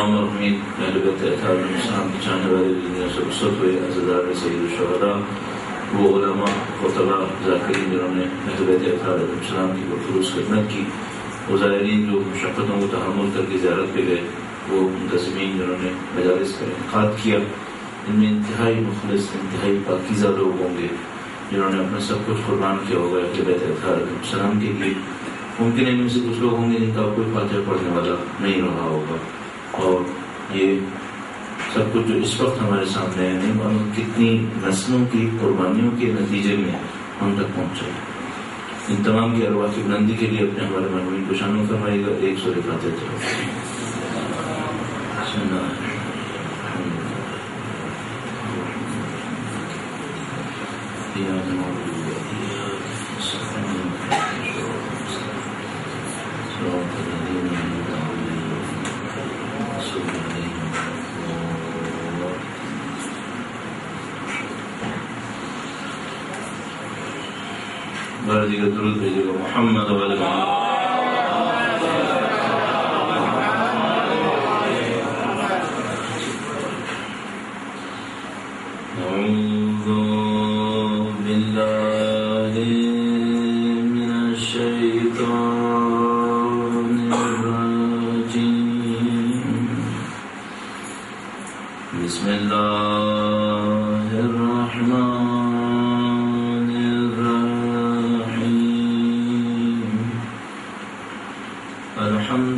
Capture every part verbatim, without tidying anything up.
تمام مرحومین اہل بیت اطہار علیہ السلام کی چاہنے والے دنیا سے رخصت ہوئے عزیزان سید الشہداء، وہ علماء خطبہ ذاکرین جنہوں نے اہل بیت اطہار علیہ السلام کی بخصوص خدمت کی، وہ زائرین جو مشقتوں کو تحمل کر کے زیارت پہ گئے، وہ منتظمین جنہوں نے مجالس کا انعقاد کیا، ان میں انتہائی مخلص انتہائی پاکیزہ لوگ ہوں گے جنہوں نے اپنا سب کچھ قربان کیا ہوگا اہل بیت اطہار علیہ السلام کے لیے۔ ممکن ہے ان میں سے کچھ لوگ ہوں گے جن کا کوئی فاتحہ پڑھنے والا نہیں رہا ہوگا، اور یہ سب کچھ جو اس وقت ہمارے سامنے ہے نہیں معلوم کتنی نسلوں کی قربانیوں کے نتیجے میں ہم تک پہنچا ہے۔ ان تمام کی ارواح کی بلندی کے لیے اپنے ہمارے مرحومین کو شامل فرمائے گا۔ ایک سورہ فاتحہ چلو۔ بردی کا درود بھیجے گا محمد والے محمد۔ بسم اللہ الرحمن الرحیم، الحمد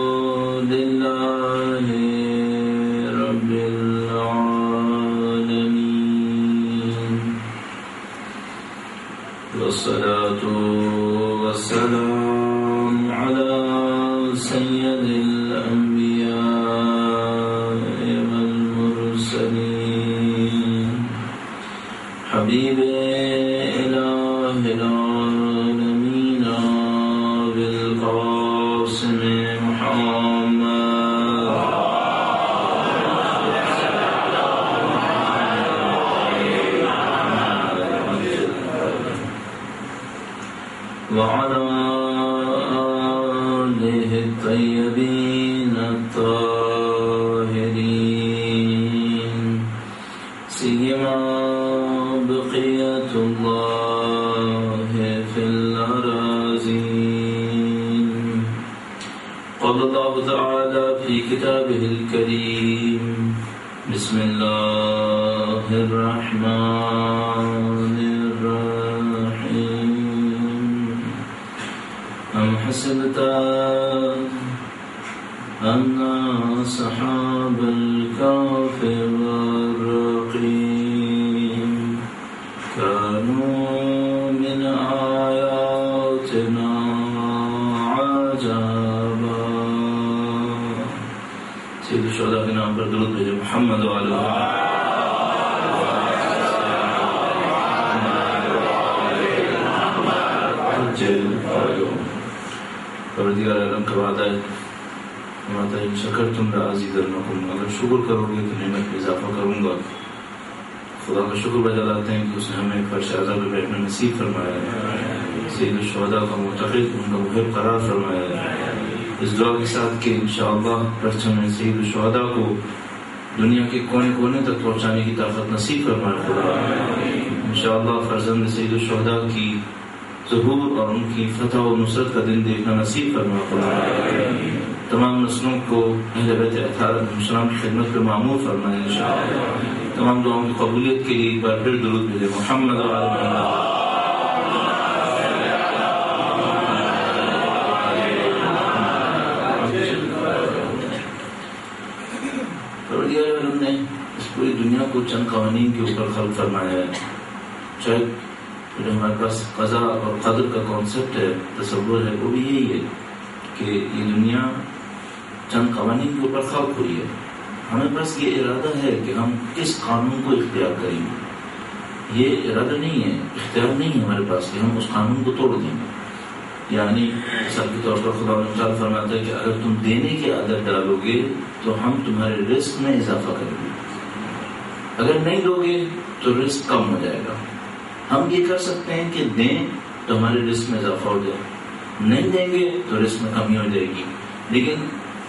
للہ رب العالمین، والصلاة والسلام علی سید حبیب الہ العالمین بالقاسم محمد وعلى آلہ الطیبین الطاہرین، سیما بقية الله في الأراضين۔ قال الله تعالى في كتابه الكريم: بسم الله الرحمن الرحيم، أم حسبت أن أصحاب الكهف والرقيم كانوا من آياتنا عجبا۔ سید الشہداء کے نام پر درود بھیجے محمد وعلی پروردگار عالم کا وعدہ ہے فرماتا ہے شکرتم لأزیدنکم، اگر شکر کرو گے تو نعمت میں اضافہ کروں گا۔ خدا کا شکر بجا لاتے ہیں کہ اس نے ہمیں فرش اعلیٰ پہ بیٹھنا نصیب فرمایا ہے، سید الشہداء کا معتقد ان کا محب قرار فرمایا ہے۔ اس دعا کے ساتھ کہ انشاءاللہ پرچم سید الشہداء کو دنیا کے کونے کونے تک پہنچانے کی طاقت نصیب فرمائے خدا۔ انشاءاللہ فرزند سید الشہداء کی ظہور اور ان کی فتح و نصرت کا دن دیکھنا نصیب فرمائے خدا۔ تمام نسلوں کو اہل بیت اطہار علیہ السلام کی خدمت پہ معمور فرمائے انشاءاللہ۔ تمام دعاؤں کی قبولیت کے لیے ایک بار پھر درود بھیجے محمد و آل محمد۔ پروردگار عالم نے اس پوری دنیا کو چند قوانین کے اوپر خلق فرمایا ہے۔ شاید جو ہمارے پاس قضا اور قدر کا کانسیپٹ ہے، تصور ہے، وہ بھی یہی ہے کہ یہ دنیا چند قوانین کے اوپر خلق ہوئی ہے۔ ہمیں بس یہ ارادہ ہے کہ ہم کس قانون کو اختیار کریں گے، یہ ارادہ نہیں ہے، اختیار نہیں ہے ہمارے پاس کہ ہم اس قانون کو توڑ دیں گے۔ یعنی مثال کے طور پر خدا تعالیٰ فرماتا ہے کہ اگر تم دینے کی عادت ڈالو گے تو ہم تمہارے رزق میں اضافہ کریں گے، اگر نہیں دو گے تو رزق کم ہو جائے گا۔ ہم یہ کر سکتے ہیں کہ دیں تو ہمارے رزق میں اضافہ ہو جائے، نہیں دیں گے تو رزق میں کمی ہو جائے گی، لیکن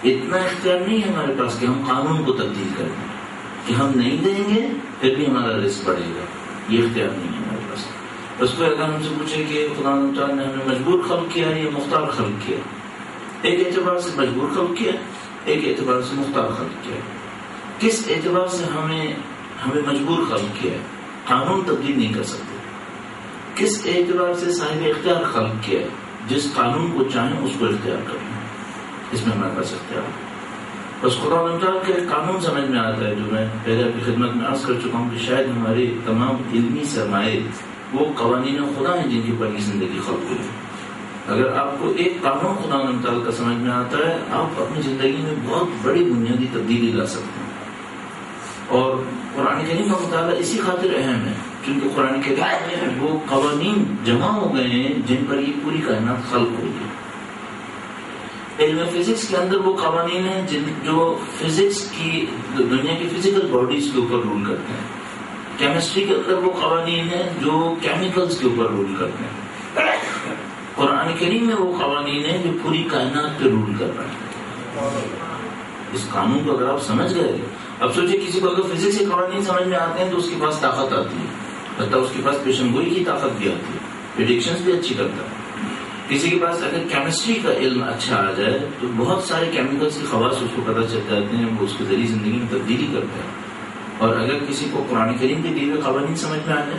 اتنا اختیار نہیں ہے ہمارے پاس کہ ہم قانون کو تبدیل کریں کہ ہم نہیں دیں گے پھر بھی ہمارا رزق بڑھے گا. یہ اختیار نہیں ہے ہمارے پاس. بس کوئی اگر ہم سے پوچھے کہ خدا تعالیٰ نے ہمیں مجبور خلق کیا ہے یا مختار خلق کیا، ایک اعتبار سے مجبور خلق کیا، ایک اعتبار سے مختار خلق کیا. کس اعتبار سے ہمیں ہمیں مجبور خلق کیا ہے؟ قانون تبدیل نہیں کر سکتے. کس اعتبار سے صاحب اختیار خلق کیا ہے؟ جس قانون کو چاہیں اس کو اختیار کریں. اس میں ہمارے پاس اختیار ہے. بس خدا تعالیٰ کے قانون سمجھ میں آتا ہے جو میں پہلے آپ کی خدمت میں عرض کر چکا ہوں کہ شاید ہمارے تمام علمی سرمایے وہ قوانین خدا ہیں جن کی پر زندگی خلق ہوئی. اگر آپ کو ایک قانون خدا تعالیٰ کا سمجھ میں آتا ہے آپ اپنی زندگی میں بہت بڑی بنیادی تبدیلی لا سکتے ہیں. اور قرآن کریم کا مطالعہ اسی خاطر اہم ہے کیونکہ قرآن کریم میں وہ قوانین جمع ہو گئے ہیں جن پر یہ پوری کائنات خلق ہوئی ہے. علم فزکس کے اندر وہ قوانین ہیں جن جو فزکس کی دنیا کی فزیکل باڈیز کے اوپر رول کرتے ہیں. کیمسٹری کے اندر وہ قوانین ہیں جو کیمیکلز کے اوپر رول کرتے ہیں. قرآن کریم میں وہ قوانین ہیں جو پوری کائنات پہ رول کر رہے ہیں. اس قانون کو اگر آپ سمجھ گئے، اب سوچیں کسی کو اگر فزکس کے قوانین سمجھ میں آتے ہیں تو اس کے پاس طاقت آتی ہے، حتیٰ اس کے پاس پیشن گوئی کی طاقت بھی آتی ہے، پریڈکشنز بھی اچھی کرتا ہے. کسی کے پاس اگر کیمسٹری کا علم اچھا آ جائے تو بہت سارے کیمیکلز کی خواص اس کو پتہ چل جاتے ہیں، وہ اس کے ذریعے زندگی میں تبدیلی کرتے ہیں. اور اگر کسی کو قرآن کریم کے دیے ہوئے قوانین سمجھ میں آ جائے،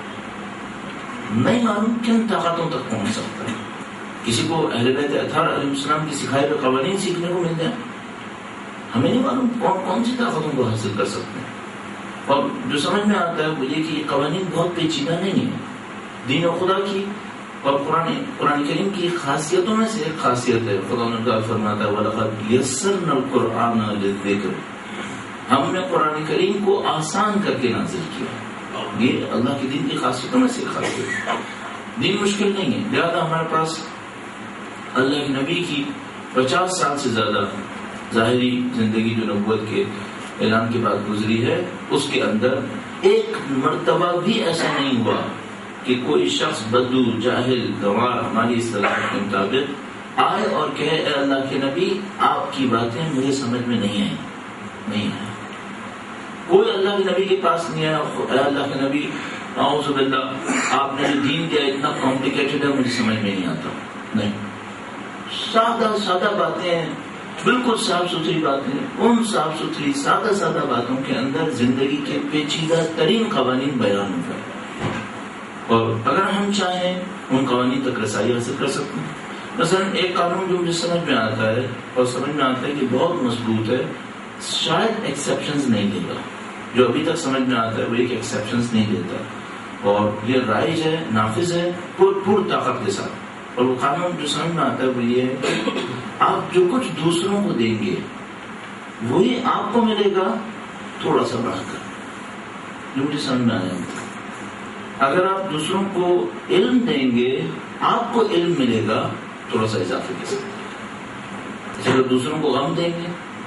نہیں معلوم کن طاقتوں تک پہنچ سکتا ہے. کسی کو اہل بیت اطہار علیہ السلام کی سکھائے ہوئے قوانین سیکھنے کو مل جائے، ہمیں نہیں معلوم کون کون سی طاقتوں کو حاصل کر سکتے ہیں. اور جو سمجھ میں آتا ہے وہ یہ کہ یہ قوانین بہت پیچیدہ نہیں ہے. دین و خدا کی اور قرآن قرآن کریم کی خاصیتوں میں سے ایک خاصیت ہے، خدا نے فرماتا ہے وَلَقَدْ يَسَّرْنَا الْقُرْآنَ لِلذِّكْرِ، ہم نے قرآن کریم کو آسان کر کے نازل کیا. یہ اللہ کے دین کی خاصیتوں میں سے ایک خاصیت ہے. دین مشکل نہیں ہے، لہٰذا ہمارے پاس اللہ کے نبی کی پچاس سال سے زیادہ ظاہری زندگی جو نبوت کے اعلان کے بعد گزری ہے، اس کے اندر ایک مرتبہ بھی ایسا نہیں ہوا کہ کوئی شخص بدو جاہل گوار ہماری اصطلاح کے مطابق آئے اور کہے اے اللہ کے نبی آپ کی باتیں مجھے سمجھ میں نہیں آئیں. نہیں ہے کوئی اللہ کے نبی کے پاس نہیں آیا اے اللہ کے نبی اعوذ باللہ آپ نے جو دین دیا اتنا کمپلیکیٹڈ ہے مجھے سمجھ میں نہیں آتا. نہیں، سادہ سادہ باتیں، بالکل صاف ستھری باتیں، ان صاف ستھری سادہ سادہ باتوں کے اندر زندگی کے پیچیدہ ترین قوانین بیان ہو گئے. اور اگر ہم چاہیں ان قوانین تک رسائی حاصل کر سکتے ہیں. مثلا ایک قانون جو مجھے سمجھ میں آتا ہے اور سمجھ میں آتا ہے کہ بہت مضبوط ہے، شاید ایکسیپشنز نہیں دے گا. جو ابھی تک سمجھ میں آتا ہے وہ ایک ایکسیپشنز نہیں دیتا اور یہ رائج ہے، نافذ ہے پور پور طاقت کے ساتھ. اور وہ قانون جو سمجھ میں آتا ہے وہ یہ ہے کہ آپ جو کچھ دوسروں کو دیں گے وہی آپ کو ملے گا تھوڑا سا بڑھ کر. جو مجھے سمجھ میں آیا، اگر آپ دوسروں کو علم دیں گے آپ کو علم ملے گا تھوڑا سا اضافے کے ساتھ. اگر دوسروں کو غم دیں گے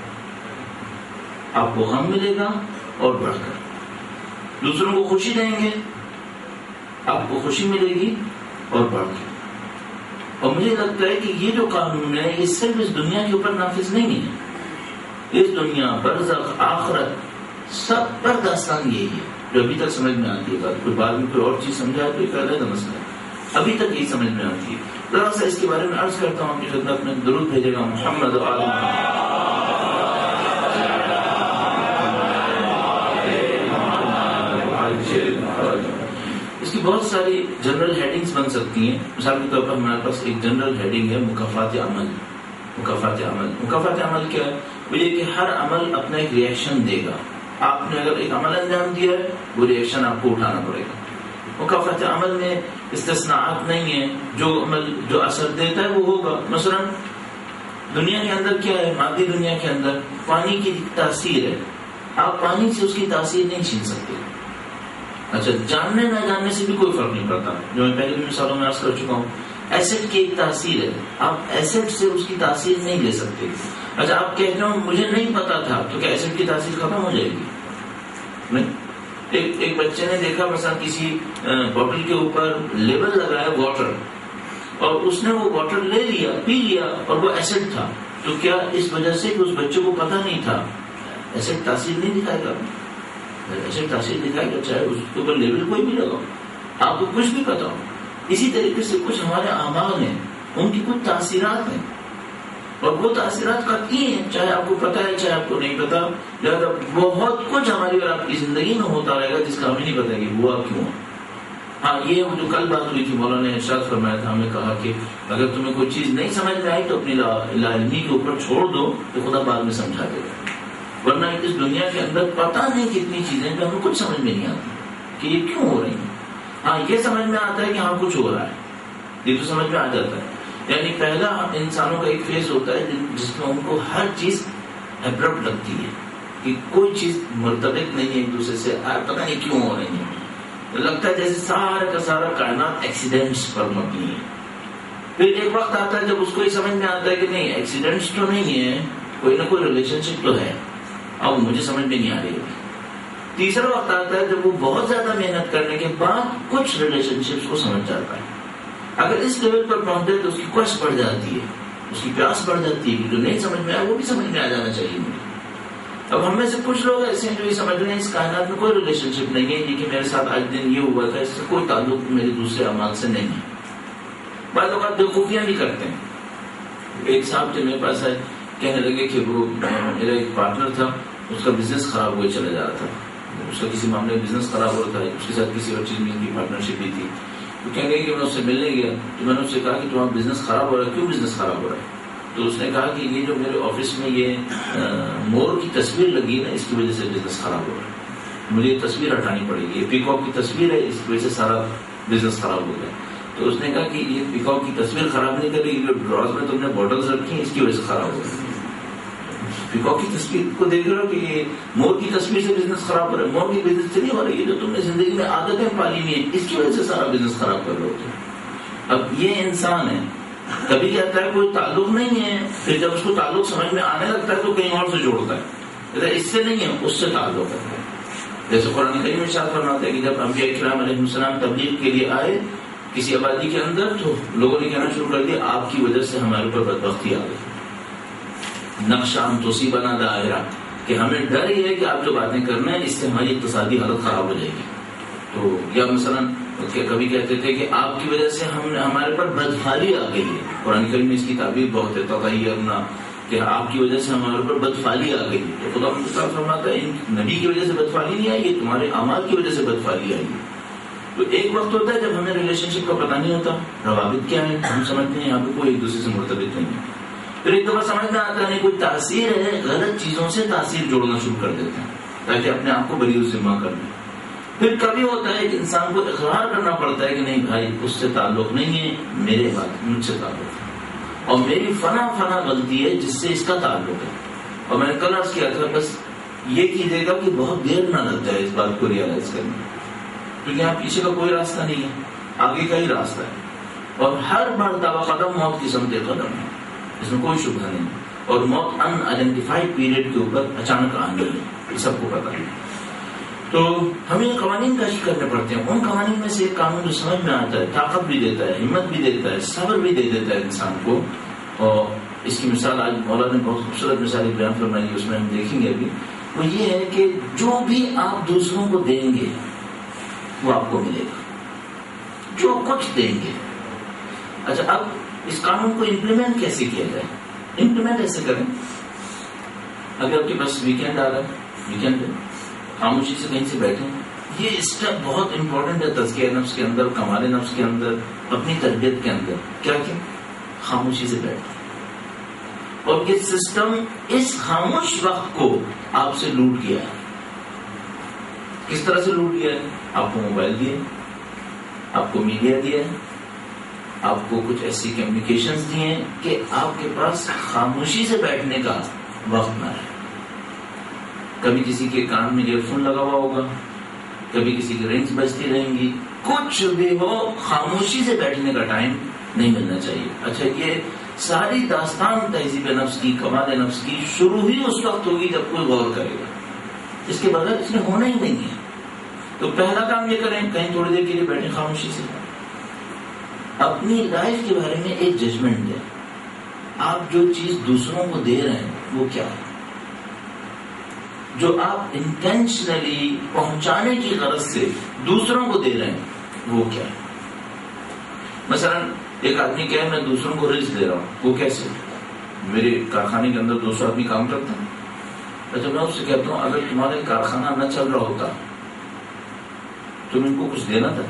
آپ کو غم ملے گا اور بڑھ کر. دوسروں کو خوشی دیں گے آپ کو خوشی ملے گی اور بڑھ کر. اور مجھے لگتا ہے کہ یہ جو قانون ہے یہ صرف اس دنیا کے اوپر نافذ نہیں ہے، اس دنیا برزخ آخرت سب پر داستان یہی ہے جو ابھی تک سمجھ میں آتی ہے. بات کوئی بعد میں کوئی اور چیز سمجھا تو ایک علیحدہ مسئلہ ہے، ابھی تک یہی سمجھ میں آتی ہے. ذرا سا اس کے بارے میں عرض کرتا ہوں کہ خدمت میں درود بھیجے گا محمد و آل محمد. اس کی بہت ساری جنرل ہیڈنگز بن سکتی ہیں. مثال کے طور پر ہمارے پاس ایک جنرل ہیڈنگ ہے مکافات عمل. مکافات عمل مکافات عمل کیا ہے؟ وہ یہ کہ ہر عمل اپنا ایک ریئیکشن دے گا. آپ نے اگر ایک عمل انجام دیا ہے وہ ریئیکشن آپ کو اٹھانا پڑے گا. مکافات عمل میں استثناءات نہیں ہیں، جو عمل جو اثر دیتا ہے وہ ہوگا. مثلا دنیا کے اندر کیا ہے، مادی دنیا کے اندر پانی کی تاثیر ہے، آپ پانی سے اس کی تاثیر نہیں چھین سکتے. اچھا جاننے نہ جاننے سے بھی کوئی فرق نہیں پڑتا، جو میں پہلے بھی مثالوں میں عرض کر چکا ہوں. ایسڈ کی ایک تاثیر ہے، آپ ایسڈ سے اس کی تاثیر نہیں لے سکتے. اچھا آپ کہتے ہو مجھے نہیں پتا تھا تو کیا ایسڈ کی تاثیر ختم ہو جائے گی؟ نہیں. ایک ایک بچے نے دیکھا مثلا کسی بوٹل کے اوپر لیبل لگایا واٹر اور اس نے وہ واٹر لے لیا پی لیا اور وہ ایسڈ تھا. تو کیا اس وجہ سے کہ اس بچے کو پتہ نہیں تھا ایسے تاثیر نہیں دکھائے گا؟ ایسے تاثیر دکھائے گا چاہے اس کے اوپر لیبل کوئی بھی لگاؤ، آپ کو کچھ بھی پتا ہو. اسی طریقے سے کچھ ہمارے اعمال ہیں، ان کی کچھ تاثیرات ہیں، اور وہ تاثیرات قطعی ہیں، چاہے آپ کو پتا ہے چاہے آپ کو نہیں پتا. لہٰذا بہت کچھ ہماری اور آپ کی زندگی میں ہوتا رہے گا جس کا ہمیں نہیں پتا کہ ہوا کیوں. ہاں یہ جو کل بات ہوئی تھی، مولانا نے ارشاد فرمایا تھا، ہمیں کہا کہ اگر تمہیں کوئی چیز نہیں سمجھ میں آئی تو اپنی لا علمی کے اوپر چھوڑ دو کہ خدا بعد میں سمجھا دے گا. ورنہ اس دنیا کے اندر پتہ نہیں کتنی چیزیں جو ہمیں کچھ سمجھ میں نہیں آتی کہ یہ کیوں ہو رہی ہیں. ہاں یہ سمجھ میں آتا ہے کہ ہاں کچھ ہو رہا ہے، یہ تو سمجھ میں آ جاتا ہے. یعنی پہلا انسانوں کا ایک فیز ہوتا ہے جس میں ان کو ہر چیز ابرپٹ لگتی ہے کہ کوئی چیز مرتبط نہیں ہے ایک دوسرے سے، پتہ نہیں کیوں ہو رہی ہے. لگتا ہے جیسے سارا کا سارا کائنات ایکسیڈنٹس پر مبنی ہے. پھر ایک وقت آتا ہے جب اس کو یہ سمجھ میں آتا ہے کہ نہیں ایکسیڈنٹس تو نہیں ہے، کوئی نہ کوئی ریلیشن شپ تو ہے، اب مجھے سمجھ میں نہیں آ رہی ہے. تیسرا وقت آتا ہے جب وہ بہت زیادہ محنت کرنے کے بعد کچھ ریلیشن شپس کو سمجھ جاتا ہے. اگر اس لیول پر پہنچے تو اس کی کوشش بڑھ جاتی ہے، اس کی پیاس بڑھ جاتی ہے کہ جو نہیں سمجھ میں آیا وہ بھی سمجھ میں آ جانا چاہیے مجھے. اب ہم میں سے کچھ لوگ ایسے ہیں جو یہ سمجھ رہے ہیں اس کائنات میں کوئی ریلیشن شپ نہیں ہے، یہ کہ میرے ساتھ آج دن یہ ہوا تھا، اس سے کوئی تعلق میرے دوسرے اعمال سے نہیں ہے. بعض اوقات بیوقوفیاں بھی کرتے ہیں. ایک صاحب جو میرے پاس آئے کہنے لگے کہ وہ میرا ایک پارٹنر تھا، اس کا بزنس خراب ہوئے چلا جا رہا تھا، اس کا کسی معاملے میں بزنس خراب ہو رہا تھا، اس کے ساتھ کسی اور چیز میں ان کی پارٹنرشپ بھی تھی. تو کہنے لگے کہ میں اس سے ملنے گیا تو میں نے اس سے کہا کہ تمہارا بزنس خراب ہو رہا ہے، کیوں بزنس خراب ہو رہا ہے؟ تو اس نے کہا کہ یہ جو میرے آفس میں یہ مور کی تصویر لگی نا اس کی وجہ سے بزنس خراب ہو رہا ہے، مجھے یہ تصویر ہٹانی پڑے گی، یہ پیکاک کی تصویر ہے، اس کی وجہ سے سارا بزنس خراب ہو گیا. تو اس نے کہا کہ یہ پیکاک کی تصویر خراب نہیں کر رہی، جو ڈراز میں تم نے بوٹلز رکھی ہیں اس کی وجہ سے خراب ہو گئی. پیکاک کی تصویر کو دیکھ رہے ہو کہ یہ مور کی تصویر سے بزنس خراب ہو رہا ہے، مور کی بزنس سے نہیں ہو رہی ہے، جو تم نے زندگی میں عادتیں پالی ہوئی ہیں اس کی وجہ سے سارا بزنس خراب کر رہے ہوتے ہیں. اب یہ انسان ہے، کبھی کہتا ہے کوئی تعلق نہیں ہے، پھر جب اس کو تعلق سمجھ میں آنے لگتا ہے تو کہیں اور سے جوڑتا ہے، اس سے نہیں ہے اس سے تعلق ہے. جیسے قرآن کریم میں ارشاد فرماتا ہے کہ جب انبیاء کرام علیہ السلام تبلیغ کے لیے آئے کسی آبادی کے اندر تو لوگوں نے کہنا شروع کر دیا آپ کی وجہ سے ہمارے اوپر بدبختی آ گئی، نقشہ ہم توسی بنا دائرہ، کہ ہمیں ڈر یہ ہے کہ آپ جو باتیں کرنا ہے اس سے ہماری اقتصادی حالت خراب ہو جائے گی. تو یا مثلا کبھی کہتے تھے کہ آپ کی وجہ سے ہم ہمارے پر بدفعالی آ گئی ہے، قرآن کریم میں اس کی تعبیر بہت ہے تطیرنا، کہ آپ کی وجہ سے ہمارے اوپر بدفعالی آ گئی. تو خدا مصطفیٰ فرماتا ہے ان نبی کی وجہ سے بدفعالی نہیں آئی، یہ تمہارے اعمال کی وجہ سے بدفعالی آئی. تو ایک وقت ہوتا ہے جب ہمیں ریلیشن شپ کا پتہ نہیں ہوتا، روابط کیا ہے ہم سمجھتے ہیں یہاں پہ کوئی ایک دوسرے سے مرتبط نہیں ہے. پھر ایک دفعہ سمجھ میں آتا نہیں کوئی تاثیر ہے، غلط چیزوں سے تاثیر جوڑنا شروع کر دیتے ہیں تاکہ اپنے آپ کو بری ذمہ کر لیں. پھر کبھی ہوتا ہے کہ انسان کو اقرار کرنا پڑتا ہے کہ نہیں بھائی اس سے تعلق نہیں ہے، میرے بات مجھ سے تعلق ہے اور میری فنا فنا غلطی ہے جس سے اس کا تعلق ہے. اور میں نے کل عرض کیا تھا بس یہ کیجیے گا کہ بہت دیر نہ لگ جائے اس بات کو ریئلائز کرنے میں، کیونکہ یہاں پیچھے کا کوئی راستہ نہیں ہے، آگے کا ہی راستہ ہے. اور ہر مرتبہ قدم موت کی سمت قدم ہے، اس میں کوئی شبہ نہیں. اور موت ان آئیڈینٹیفائڈ پیریڈ کے اوپر اچانک آنے ہے، یہ سب کو پتا ہے. تو ہمیں قوانین کشف کرنے پڑتے ہیں. ان قوانین میں سے ایک قانون جو سمجھ میں آتا ہے، طاقت بھی دیتا ہے، ہمت بھی دیتا ہے، صبر بھی دے دیتا ہے انسان کو. اور اس کی مثال آج مولانا نے بہت خوبصورت مثال بیان فرمائی ہے، اس میں ہم دیکھیں گے ابھی. وہ یہ ہے کہ جو بھی آپ دوسروں کو دیں گے وہ آپ کو ملے گا، جو کچھ دیں گے. اچھا اب اس قانون کو امپلیمنٹ کیسے کیا جائے؟ امپلیمنٹ ایسے کریں، اگر آپ کے پاس ویکینڈ آ رہا ہے، ویکینڈ پہ خاموشی سے کہیں سے بیٹھیں. یہ اسٹیپ بہت امپورٹنٹ ہے تزکیہ نفس کے اندر، کمال نفس کے اندر، اپنی تربیت کے اندر. کیا کیا خاموشی سے بیٹھیں. اور یہ سسٹم اس خاموش وقت کو آپ سے لوٹ گیا ہے. کس طرح سے لوٹ گیا ہے؟ آپ کو موبائل دیا، آپ کو میڈیا دیا ہے، آپ کو کچھ ایسی کمیونیکیشنز دی ہیں کہ آپ کے پاس خاموشی سے بیٹھنے کا وقت نہ ہے. کبھی کسی کے کان میں ایئر فون لگا ہوا ہوگا، کبھی کسی کی رنگز بجتی رہیں گی، کچھ بھی ہو خاموشی سے بیٹھنے کا ٹائم نہیں ملنا چاہیے. اچھا یہ ساری داستان تہذیب نفس کی، کمال نفس کی شروع ہی اس وقت ہوگی جب کوئی غور کرے گا، اس کے بغیر اس میں ہونا ہی نہیں ہے. تو پہلا کام یہ کریں کہیں تھوڑی دیر کے لیے بیٹھیں خاموشی سے، اپنی لائف کے بارے میں ایک ججمنٹ دیں. آپ جو چیز دوسروں کو دے رہے ہیں وہ کیا ہے؟ جو آپ انٹینشنلی پہنچانے کی غرض سے دوسروں کو دے رہے ہیں وہ کیا ہے؟ مثلا ایک آدمی کہے میں دوسروں کو رزق دے رہا ہوں، وہ کیسے؟ میرے کارخانے کے اندر دو سو آدمی کام کرتا ہے. اچھا میں اس سے کہتا ہوں اگر تمہارا کارخانہ نہ چل رہا ہوتا تم ان کو کچھ دینا تھا،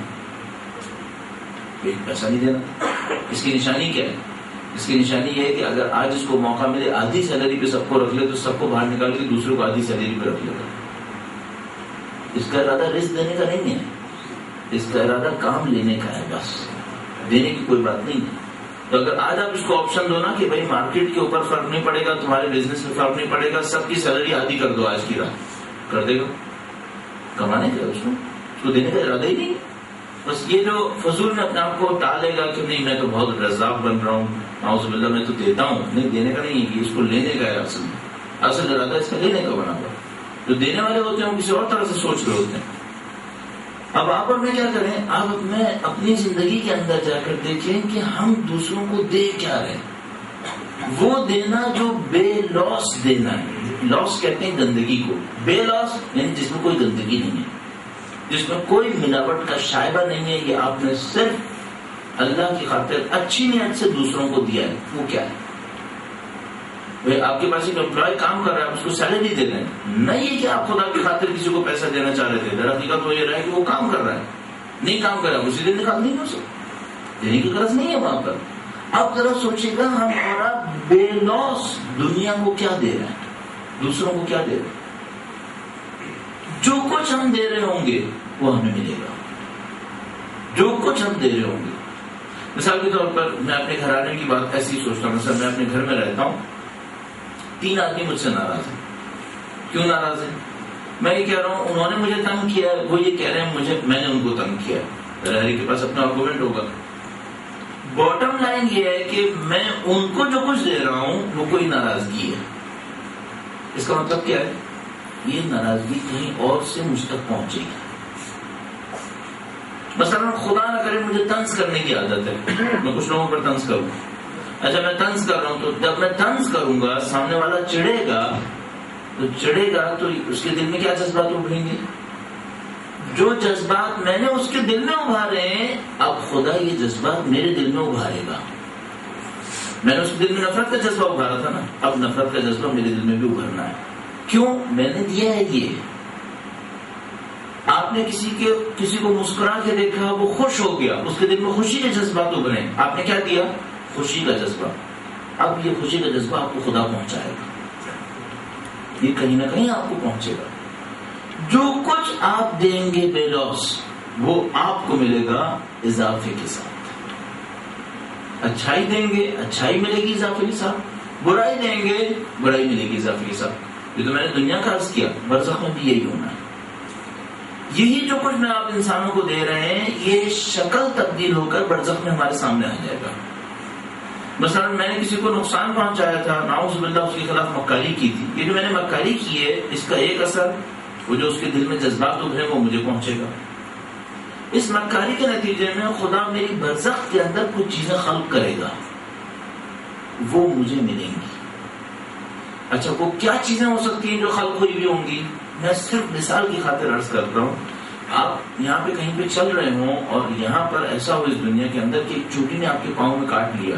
ایک پیسہ نہیں دینا تھا. اس کی نشانی کیا ہے؟ اس کی نشانی یہ ہے کہ اگر آج اس کو موقع ملے آدھی سیلری پہ سب کو رکھ لے تو سب کو باہر نکال کے دوسروں کو آدھی سیلری پہ رکھ لے گا. اس کا ارادہ رزق دینے کا نہیں ہے، اس کا ارادہ کام لینے کا ہے، بس دینے کی کوئی بات نہیں ہے. تو اگر آج آپ اس کو آپشن دو نا کہ بھائی مارکیٹ کے اوپر فرق نہیں پڑے گا، تمہارے بزنس میں فرق نہیں پڑے گا، سب کی سیلری آدھی کر دو آج کی رات، کر دے گا؟ کمانے کا اس میں اس کو دینے کا ارادہ ہی نہیں. بس یہ جو فضول میں اپنے آپ کو ٹالے گا کہ نہیں میں تو بہت رزاق بن رہا ہوں، نعوذ باللہ میں تو دیتا ہوں، نہیں دینے کا نہیں ہے، اس کو لینے کا ہے. اصل میں اصل ارادہ اس کا لینے کا بنا ہوا. جو دینے والے ہوتے ہیں وہ کسی اور طرح سے سوچ رہے ہوتے ہیں. اب آپ اور میں کیا کریں؟ آپ میں اپنی زندگی کے اندر جا کر دیکھیں کہ ہم دوسروں کو دے کیا رہے ہیں. وہ دینا جو بے لوس دینا ہے. لوس کہتے ہیں گندگی کو، بے لوس یعنی جس میں کوئی گندگی نہیں ہے، جس میں کوئی ملاوٹ کا شائبہ نہیں ہے. یہ آپ نے صرف اللہ کی خاطر اچھی نیت سے دوسروں کو دیا ہے. وہ کیا ہے؟ آپ کے پاس ایک امپلائی کام کر رہا ہے، آپ اس کو سیلری دے رہے ہیں، نہیں کہ آپ خدا کی خاطر کسی کو پیسہ دینا چاہ رہے تھے. در حقیقت وہ یہ رہا ہے کہ وہ کام کر رہا ہے، نہیں کام کر رہا ہے اسی دن نکال نہیں ہو سکتا، دینے کی غرض نہیں ہے وہاں پر. اب ذرا سوچیے گا ہم اور آپ بے لوس دنیا کو کیا دے رہے ہیں، دوسروں کو کیا دے رہے ہیں. جو کچھ ہم دے رہے ہوں گے وہ ہمیں ملے گا، جو کچھ ہم دے رہے ہوں گے. مثال کے طور پر میں اپنے گھرانے کی بات ایسی سوچتا ہوں. مثلا میں اپنے گھر میں رہتا ہوں، تین آدمی مجھ سے ناراض ہیں. کیوں ناراض ہیں؟ میں یہ کہہ رہا ہوں انہوں نے مجھے تنگ کیا ہے، وہ یہ کہہ رہے ہیں مجھے میں نے ان کو تنگ کیا ہے. ہر کے پاس اپنا آرگومنٹ ہوگا. باٹم لائن یہ ہے کہ میں ان کو جو کچھ دے رہا ہوں وہ کوئی ناراضگی ہے. اس کا مطلب کیا ہے؟ یہ ناراضگی کہیں اور سے مجھ تک پہنچے گی. مثلا خدا نہ کرے مجھے طنز کرنے کی عادت ہے، میں کچھ لوگوں پر طنز کروں. اچھا میں طنز کر رہا ہوں تو جب میں طنز کروں گا سامنے والا چڑھے گا تو چڑھے گا تو اس کے دل میں کیا جذبات ابھریں گے؟ جو جذبات میں نے اس کے دل میں ابھارے ہیں اب خدا یہ جذبات میرے دل میں ابھارے گا. میں نے اس کے دل میں نفرت کا جذبہ ابھارا تھا نا، اب نفرت کا جذبہ میرے دل میں بھی ابھرنا ہے. کیوں؟ میں نے دیا ہے. یہ آپ نے کسی کے کسی کو مسکرا کے دیکھا، وہ خوش ہو گیا، اس کے دل میں خوشی کے جذبات ابھرے. آپ نے کیا دیا؟ خوشی کا جذبہ. اب یہ خوشی کا جذبہ آپ کو خدا پہنچائے گا، یہ کہیں نہ کہیں آپ کو پہنچے گا. جو کچھ آپ دیں گے بے لوس وہ آپ کو ملے گا اضافے کے ساتھ. اچھائی دیں گے اچھائی ملے گی اضافے کے ساتھ، برائی دیں گے برائی ملے گی اضافے کے ساتھ. یہ تو میں نے دنیا کا عرض کیا، برزخ میں بھی یہی ہونا ہے. یہی جو کچھ میں آپ انسانوں کو دے رہے ہیں یہ شکل تبدیل ہو کر برزخ میں ہمارے سامنے آ جائے گا. مثلا میں نے کسی کو نقصان پہنچایا تھا، نعوذ باللہ اس کے خلاف مکاری کی تھی. یہ جو میں نے مکاری کی ہے اس کا ایک اثر وہ جو اس کے دل میں جذبات ابھرے وہ مجھے پہنچے گا. اس مکاری کے نتیجے میں خدا میری برزخ کے اندر کچھ چیزیں خلق کرے گا، وہ مجھے ملیں گی. اچھا وہ کیا چیزیں ہو سکتی ہیں جو خلق ہوئی بھی ہوں گی؟ میں صرف مثال کی خاطر عرض کر رہا ہوں. آپ یہاں پہ کہیں پہ چل رہے ہوں اور یہاں پر ایسا ہو اس دنیا کے اندر کہ ایک چوٹی نے آپ کے پاؤں میں کاٹ لیا،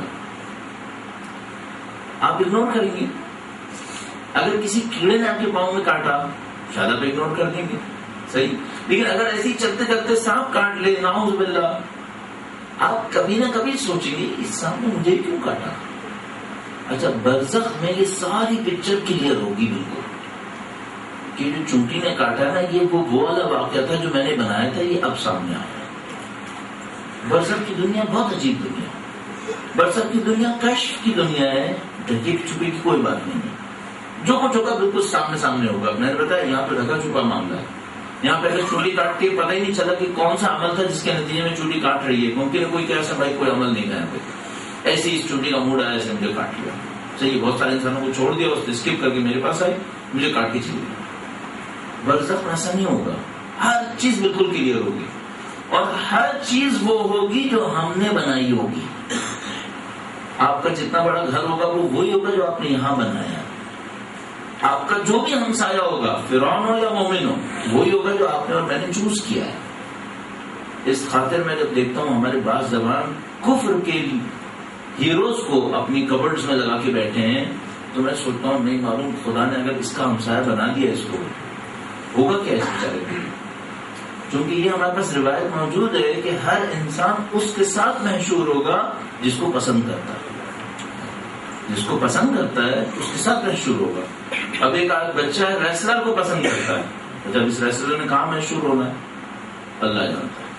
آپ اگنور کریں گے؟ اگر کسی کیڑے نے آپ کے پاؤں میں کاٹا شاید آپ اگنور کر دیں گے، صحیح. لیکن اگر ایسے ہی چلتے چلتے سانپ کاٹ لے نعوذ باللہ، آپ کبھی نہ کبھی سوچیں گے اس سانپ نے مجھے کیوں کاٹا. اچھا برزخ میں یہ ساری پکچر کلیئر ہوگی بالکل کہ جو چونٹی نے کاٹا نا یہ وہ وہ والا واقعہ تھا جو میں نے بنایا تھا، یہ اب سامنے آیا. برزخ کی دنیا بہت عجیب دنیا ہے. برزخ کی دنیا کشف کی دنیا ہے، ڈھکی چھپی کی کوئی بات نہیں ہے. جو کچھ ہوگا بالکل سامنے سامنے ہوگا. میں نے بتایا یہاں پہ ڈھکا چھپا معاملہ ہے. یہاں پہ اگر چوٹی کاٹ کے پتہ ہی نہیں چلا کہ کون سا عمل تھا جس کے نتیجے میں چوٹی کاٹ رہی ہے. ممکن ہے کوئی کہ ایسا بھائی کوئی عمل نہیں تھا، ایسے ہی اس چوٹی کا موڈ آیا، ایسے مجھے کاٹ لیا. صحیح بہت سارے انسانوں کو چھوڑ دیا، اس نے اسکپ کر کے میرے پاس آئے، مجھے کاٹ کے چلی گئی. برزخ میں ایسا نہیں ہوگا، ہر چیز بالکل کلیئر ہوگی اور ہر چیز وہ ہوگی جو ہم نے بنائی ہوگی. آپ کا جتنا بڑا گھر ہوگا وہ وہی ہوگا جو آپ نے یہاں بنایا. آپ کا جو بھی ہمسایہ ہوگا، فرعون ہو یا مومن ہو، وہی ہوگا جو آپ نے اور میں نے چوز کیا ہے. اس خاطر میں جب دیکھتا ہوں ہمارے بعض زبان کفر کے ہیروز کو اپنی کبرڈز میں لگا کے بیٹھے ہیں، تو میں سوچتا ہوں نہیں معلوم خدا نے اگر اس کا ہمسایہ بنا دیا اس کو ہوگا کیا اس بیچارے کے لیے. کیونکہ یہ ہمارے پاس روایت موجود ہے کہ ہر انسان اس کے ساتھ محشور ہوگا جس کو پسند کرتا ہے. جس کو پسند کرتا ہے اس کے ساتھ محشور ہوگا. اب ایک بچہ ہے ریسلر کو پسند کرتا ہے، جب اس ریسلر نے کہاں محشور ہونا ہے اللہ جانتا ہے.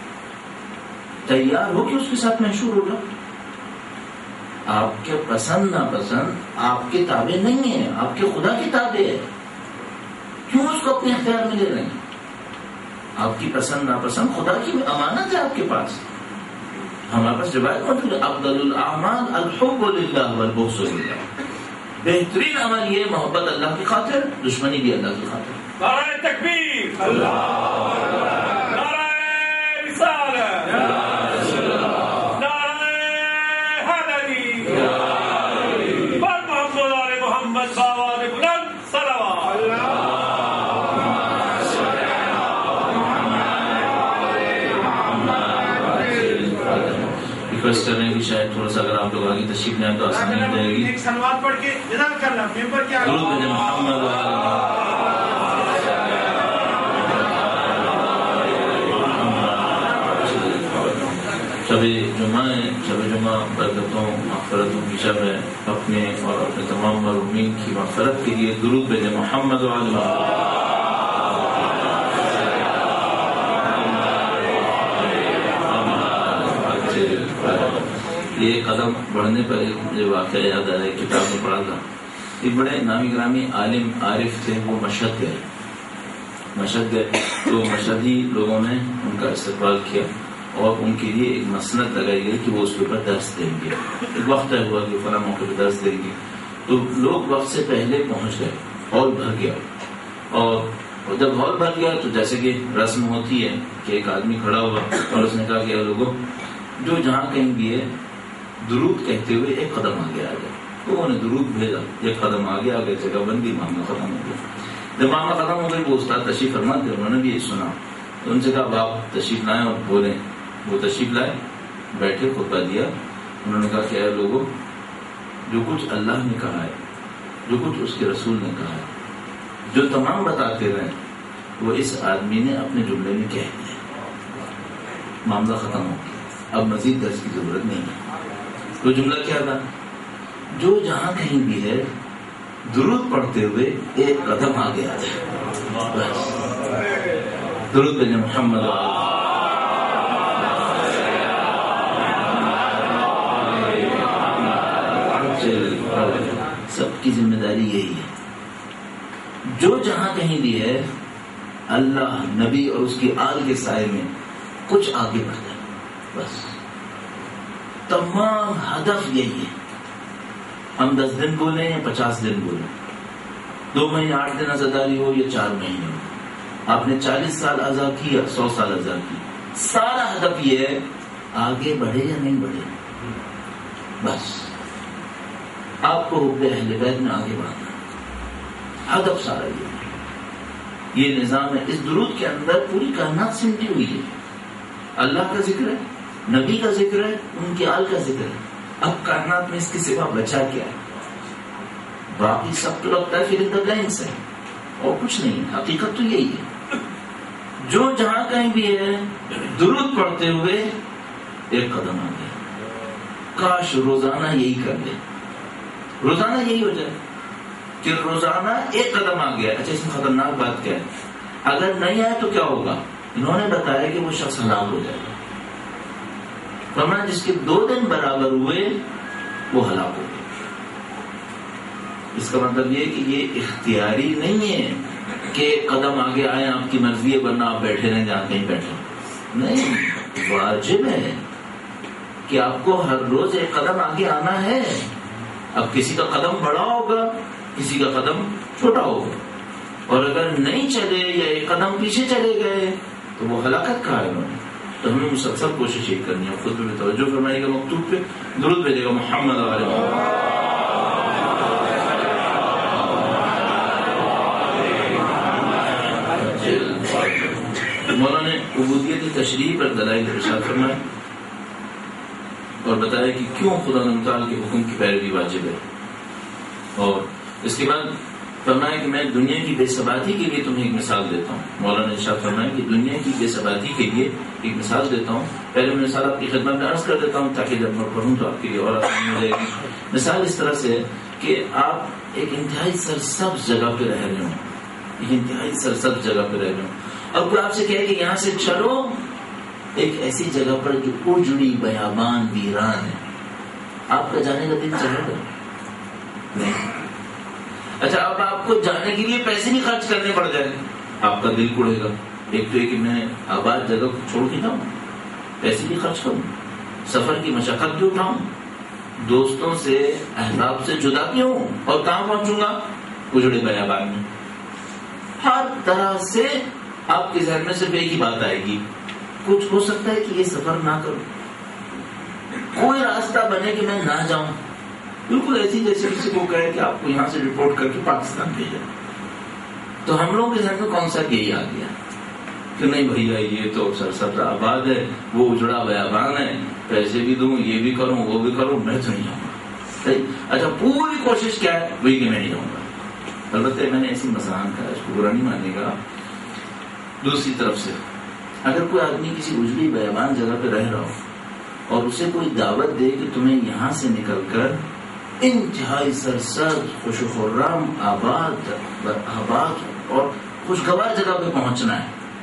تیار ہو کہ اس کے ساتھ محشور ہوگا. آپ کے پسند ناپسند آپ کے تابع نہیں ہے، آپ کے خدا کے تابع ہے. کیوں اس کو اپنے اختیار میں لے رہے ہیں؟ آپ کی پسند ناپسند خدا کی امانت ہے آپ کے پاس. ہمارے پاس روایت موجود ہے افضل الاعمال الحب للہ والبغض للہ. بہترین عمل یہ محبت اللہ کی خاطر، دشمنی بھی اللہ کی خاطر. نعرہ تکبیر، اللہ نعرہ رسالت، نعرہ حیدری، بر محمد آل محمد باواد بلند صلوات. ریکویسٹ کر رہے ہیں کہ شاید تھوڑا سا اگر آپ لوگ آگے تشریف لیں تو آسانی ہو جائے گی. ایک سلوات پڑھ کے جزاک اللہ ممبر کے آگے درود بھیجیں محمد شب جمعہ ہے. شب جمعہ برکتوں مغفرتوں کی شب ہے. اپنے اور اپنے تمام مرحومین کی مغفرت کے لیے درود بھیجیں محمد وعلی یہ قدم بڑھنے پر مجھے واقعہ یاد آ رہا ہے، کتاب میں پڑھا تھا. ایک بڑے نامی گرامی عالم عارف تھے، وہ مشہد گئے مشہد گئے تو مشہدی لوگوں نے ان کا استقبال کیا اور ان کے لیے ایک مسند لگائی گئی کہ وہ اس کے اوپر درس دیں گے. ایک وقت طے ہوا کہ فلاں موقع پہ درس دیں گے. تو لوگ وقت سے پہلے پہنچ گئے، ہال بھر گیا. اور جب ہال بھر گیا تو جیسے کہ رسم ہوتی ہے کہ ایک آدمی کھڑا ہوا اور اس نے کہا کہ لوگوں جو جہاں کہیں بھی ہے درود کہتے ہوئے ایک قدم آگے آ گیا. تو انہوں نے درود بھیجا، ایک قدم آگے آ گئے، جگہ بن گئی، معاملہ ختم ہو گیا. جب معاملہ ختم ہو گئی وہ استاد تشریف فرما تھے، انہوں نے بھی یہ سنا تو ان سے کہا آپ تشریف لائیں اور بولیں. وہ تشریف لائے، بیٹھے، خطبہ دیا. انہوں نے کہا کہ اے لوگوں، جو کچھ اللہ نے کہا ہے، جو کچھ اس کے رسول نے کہا ہے، جو تمام بتاتے رہے وہ اس آدمی نے اپنے جملے میں کہہ دیا. معاملہ ختم ہو گیا، اب مزید درس کی ضرورت نہیں ہے. تو جملہ کیا تھا؟ جو جہاں کہیں بھی ہے درود پڑھتے ہوئے ایک قدم آگے آ جائے. بس درود بھیجیں محمد. سب کی ذمہ داری یہی ہے، جو جہاں کہیں بھی ہے اللہ، نبی اور اس کی آل کے سائے میں کچھ آگے بڑھ جائے. بس تمام ہدف یہی ہے. ہم دس دن بولیں یا پچاس دن بولیں، دو مہینے آٹھ دن عزاداری ہو یا چار مہینے ہو، آپ نے چالیس سال عزا کی یا سو سال عزا کی، سارا ہدف یہ ہے آگے بڑھے یا نہیں بڑھے. بس آپ کو حب اہل بیت میں آگے بڑھنا، ہدف سارا یہ ہے. یہ نظام ہے. اس درود کے اندر پوری کائنات سمٹی ہوئی ہے. اللہ کا ذکر ہے، نبی کا ذکر ہے، ان کی آل کا ذکر ہے. اب کائنات میں اس کے سوا بچا کیا ہے؟ باقی سب تو لگتا ہے فل ان دا بلینکس ہے اور کچھ نہیں. حقیقت تو یہی ہے، جو جہاں کہیں بھی ہے درود پڑھتے ہوئے ایک قدم آ گیا. کاش روزانہ یہی کر لے، روزانہ یہی ہو جائے کہ روزانہ ایک قدم آ گیا. اچھا اس میں خطرناک بات کیا ہے؟ اگر نہیں آئے تو کیا ہوگا؟ انہوں نے بتایا کہ وہ شخص ہلاک ہو جائے گا. فرمایا جس کے دو دن برابر ہوئے وہ ہلاک ہو گئے. اس کا مطلب یہ کہ یہ اختیاری نہیں ہے کہ قدم آگے آئے آپ کی مرضی ہے ورنہ آپ بیٹھے رہیں جہاں کہیں بیٹھے. نہیں، واجب ہے کہ آپ کو ہر روز ایک قدم آگے آنا ہے. اب کسی کا قدم بڑا ہوگا، کسی کا قدم چھوٹا ہوگا، اور اگر نہیں چلے یا ایک قدم پیچھے چلے گئے تو وہ ہلاکت کہا ہے انہوں نے. تو ہمیں مسلسل کوشش یہ کرنی ہے. خود پہ توجہ فرمائے گا, مکتوب پہ درود بھیجے گا محمد علیہ. مولانا نے عبودیت تشریح پر دلائل ارشاد فرمائے اور بتایا کہ کیوں خدا تعالیٰ کے حکم کی پیروی واجب ہے. اور اس کے بعد فرمایا کہ میں دنیا کی بے ثباتی کے لیے تمہیں ایک مثال دیتا ہوں. مولانا نے ارشاد فرمایا کہ دنیا کی بے ثباتی کے لیے ایک مثال دیتا ہوں. پہلے میں مثال آپ کی خدمت میں عرض کر دیتا ہوں تاکہ جب میں پڑھوں تو آپ کے لیے اور آسانی ہو جائے گی. مثال اس طرح سے ہے کہ آپ ایک انتہائی سرسبز جگہ پہ رہ رہے ہوں, ایک انتہائی سرسبز جگہ پہ رہ رہے ہوں, اور کوئی آپ سے کہے کہ یہاں سے چلو ایک ایسی جگہ پر جو اجڑی بیابان ویران ہے, آپ کا جانے کا دل چلے گا نہیں؟ اچھا, اب آپ کو جانے کے لیے پیسے نہیں خرچ کرنے پڑ جائیں, آپ کا دل کڑے گا. ایک تو یہ کہ میں آباد جگہ کو چھوڑ کے جاؤں, پیسے بھی خرچ کروں, سفر کی مشقت بھی اٹھاؤں, دوستوں سے احباب سے جدا بھی ہوں, اور کہاں پہنچوں گا؟ اجڑے بیابان میں. ہر طرح سے آپ کے ذہن میں صرف ایک ہی بات آئے گی, کچھ ہو سکتا ہے کہ یہ سفر نہ کروں, کوئی راستہ بنے کہ میں نہ جاؤں. بالکل ایسی جیسے کسی کو کہے کہ آپ کو یہاں سے رپورٹ کر کے پاکستان بھیجا. تو ہم لوگوں کے ذہن میں کون سا یہی آ گیا کہ نہیں بھیا یہ تو سرسبز آباد ہے, وہ اجڑا بیابان ہے, پیسے بھی دوں, یہ بھی کروں, وہ بھی کروں, میں تو نہیں جاؤں گا. اچھا, پوری کوشش کیا ہے وہی کہ میں نہیں جاؤں گا. البتہ میں نے ایسی مسان کا, اس کو برا نہیں مانے گا. دوسری طرف سے اگر کوئی آدمی کسی اجڑی بیابان جگہ پہ رہ رہا ہو اور اسے کوئی دعوت دے کہ تمہیں یہاں سے نکل کر انتہائی سرسبز خوش و خرم آباد آباد اور خوشگوار جگہ پہ پہنچنا ہے,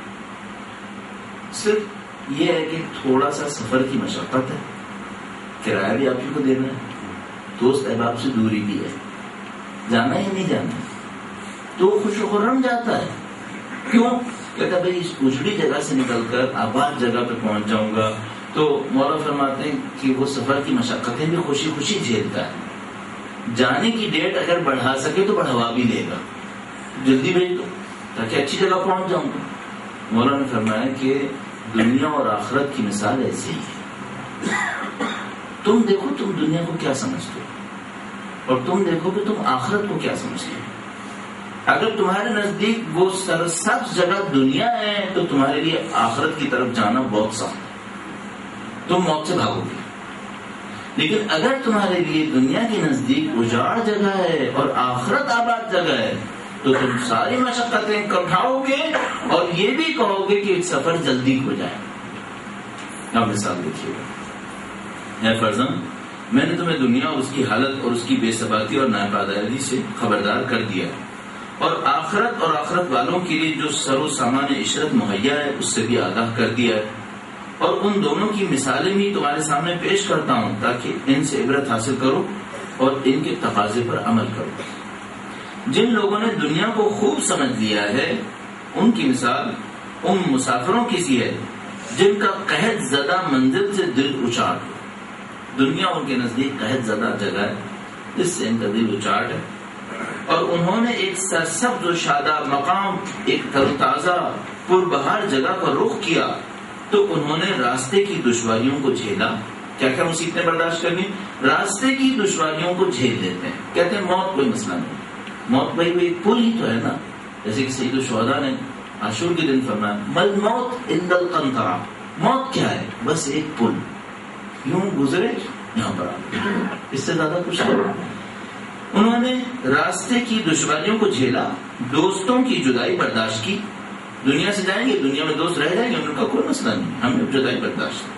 صرف یہ ہے کہ تھوڑا سا سفر کی مشقت ہے, کرایہ بھی آپ ہی کو دینا ہے, دوست احباب سے دوری بھی ہے, جانا ہی نہیں جانا, تو خوش و خرم جاتا ہے. کیوں؟ کہتا بھائی اس اجڑی جگہ سے نکل کر آباد جگہ پہ پہنچ جاؤں گا. تو مولا فرماتے ہیں کہ وہ سفر کی مشقتیں بھی خوشی خوشی جھیلتا ہے. جانے کی ڈیٹ اگر بڑھا سکے تو بڑھوا بھی لے گا, جلدی بھیج دو تاکہ اچھی جگہ پہنچ جاؤں گا. مولا نے فرمایا کہ دنیا اور آخرت کی مثال ایسی ہی ہے. تم دیکھو تم دنیا کو کیا سمجھتے ہو, اور تم دیکھو کہ تم آخرت کو کیا سمجھتے ہو. اگر تمہارے نزدیک وہ سرسبز جگہ دنیا ہے تو تمہارے لیے آخرت کی طرف جانا بہت سخت ہے, تم موت سے بھاگو گے. لیکن اگر تمہارے لیے دنیا کے نزدیک اجاڑ جگہ ہے اور آخرت آباد جگہ ہے تو تم ساری مشقتیں اٹھاؤ گے اور یہ بھی کہو گے کہ سفر جلدی ہو جائے. اب مثال دیکھیے گا, اے فرزند, میں نے تمہیں دنیا اور اس کی حالت اور اس کی بے ثباتی اور ناپائیداری سے خبردار کر دیا ہے, اور آخرت اور آخرت والوں کے لیے جو سر و سامان عشرت مہیا ہے اس سے بھی آگاہ کر دیا ہے, اور ان دونوں کی مثالیں بھی تمہارے سامنے پیش کرتا ہوں تاکہ ان سے عبرت حاصل کرو اور ان کے تقاضے پر عمل کرو. جن لوگوں نے دنیا کو خوب سمجھ لیا ہے ان کی مثال ان مسافروں کی سی ہے جن کا قحط زدہ منزل سے دل اچاٹ ہو. دنیا ان کے نزدیک قحط زدہ جگہ ہے جس سے ان کا دل اچاٹ ہے, اور انہوں نے ایک سرسبز و شاداب مقام, ایک تر و تازہ پربہار جگہ کا رخ کیا تو انہوں نے راستے کی دشواریوں کو جھیلا. کیا کیا مصیبتیں برداشت کرنی؟ راستے کی دشواریوں کو جھیل لیتے ہیں. کہتے ہیں موت کوئی مسئلہ نہیں, موت بھائی وہ ایک پل ہی تو ہے نا, جیسے کہ سید الشہداء نے عاشور کے دن فرمایا مل موت عند القنطرہ, موت کیا ہے؟ بس ایک پل, یوں گزرے یہاں پر آ, اس سے زیادہ کچھ نہیں. انہوں نے راستے کی دشواریوں کو جھیلا, دوستوں کی جدائی برداشت کی. دنیا سے جائیں گے, دنیا میں دوست رہ جائیں گے, ان کا کوئی مسئلہ نہیں, ہم نے جدائی برداشت.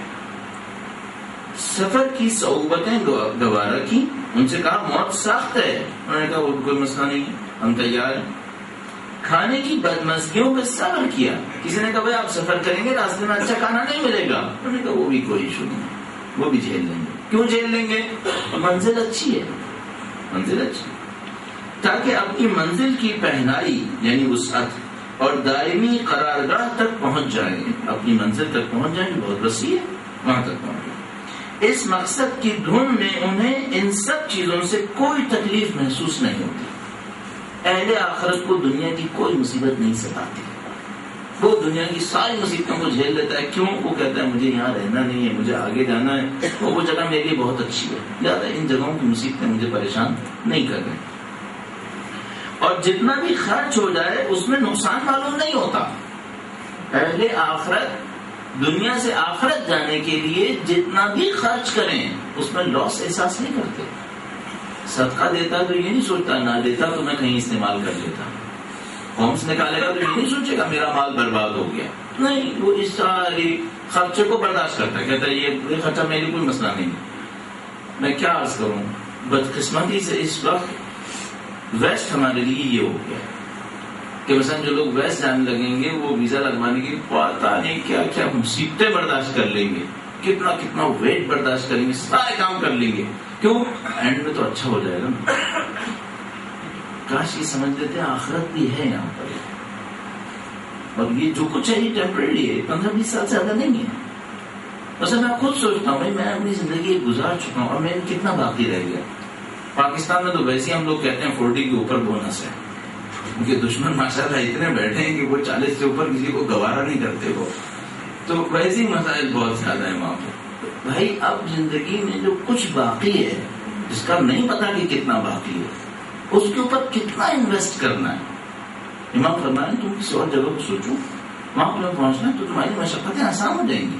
سفر کی صعوبتیں گوارا کی, ان سے کہا موت سخت ہے, انہوں نے کہا وہ کوئی مسئلہ نہیں, ہم تیار ہیں. کھانے کی بدمزگیوں پہ صبر کیا. کسی نے کہا بھائی آپ سفر کریں گے راستے میں اچھا کھانا نہیں ملے گا, انہوں نے کہا وہ بھی کوئی ایشو نہیں, وہ بھی جھیل لیں گے. کیوں جھیل لیں گے؟ منزل اچھی ہے, منزل اچھی, تاکہ اپنی منزل کی پہنائی یعنی وسعت اور دائمی قرارگاہ تک پہنچ جائیں, اپنی منزل تک پہنچ جائیں, بہت وسیع ہے, وہاں تک پہنچ جائیں. اس مقصد کی دھن میں انہیں ان سب چیزوں سے کوئی تکلیف محسوس نہیں ہوتی. اہل آخرت کو دنیا کی کوئی مصیبت نہیں ستاتی, وہ دنیا کی ساری مصیبتوں کو جھیل لیتا ہے. کیوں؟ وہ کہتا ہے مجھے یہاں رہنا نہیں ہے, مجھے آگے جانا ہے, اور وہ جگہ میرے لیے بہت اچھی ہے, زیادہ ان جگہوں کی مصیبتیں مجھے پریشان نہیں کر رہی. اور جتنا بھی خرچ ہو جائے اس میں نقصان معلوم نہیں ہوتا. اہل آخرت دنیا سے آخرت جانے کے لیے جتنا بھی خرچ کریں اس میں لاس احساس نہیں کرتے. صدقہ دیتا تو یہ نہیں سوچتا نہ دیتا تو میں کہیں استعمال کر لیتا, ہومس نکالے گا تو یہ نہیں سوچے گا میرا مال برباد ہو گیا. نہیں, وہ اس ساری خرچے کو برداشت کرتا ہے, کہتا ہے یہ خرچہ میری کوئی مسئلہ نہیں ہے. میں کیا عرض کروں, بدقسمتی سے اس وقت ویسٹ ہمارے لیے یہ ہو گیا کہ مثلا جو لوگ ویسٹ جانے لگیں گے وہ ویزا لگوانے کی پتہ نہیں کیا کیا مصیبتیں برداشت کر لیں گے, کتنا کتنا ویٹ برداشت کریں گے, سارے کام کر لیں گے. کیوں؟ اینڈ میں تو اچھا ہو جائے گا نا. کاش یہ سمجھ لیتے ہیں آخرت بھی ہے یہاں پر, اور یہ جو کچھ ہے یہ ٹیمپریری ہے, پندرہ بیس سال سے زیادہ نہیں ہے. مثلا میں خود سوچتا ہوں بھائی میں اپنی زندگی گزار چکا ہوں اور میں کتنا باقی رہ گیا. پاکستان میں تو ویسے ہم لوگ کہتے ہیں فورٹی کے اوپر بونس ہے, کیونکہ دشمن ماشاءاللہ اتنے بیٹھے ہیں کہ وہ چالیس سے اوپر کسی کو گوارا نہیں کرتے ہو, تو ویسے ہی مسائل بہت زیادہ ہیں وہاں پہ. بھائی اب زندگی میں جو کچھ باقی ہے جس کا نہیں پتا کہ کتنا باقی ہے اس کے اوپر کتنا انویسٹ کرنا ہے. امام فرمائیں تم کسی اور جگہ کو سوچو, وہاں پہ پہنچنا ہے تو تمہاری مشقتیں آسان ہو جائیں گی.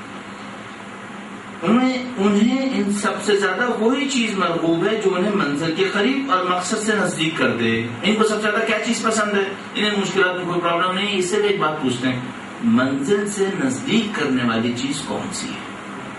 انہیں انہیں ان سب سے زیادہ وہی چیز مرغوب ہے جو انہیں منزل کے قریب اور مقصد سے نزدیک کر دے. ان کو سب سے زیادہ کیا چیز پسند ہے؟ انہیں مشکلات میں کوئی پرابلم نہیں. اس سے بھی ایک بات پوچھتے ہیں, منزل سے نزدیک کرنے والی چیز کون سی ہے؟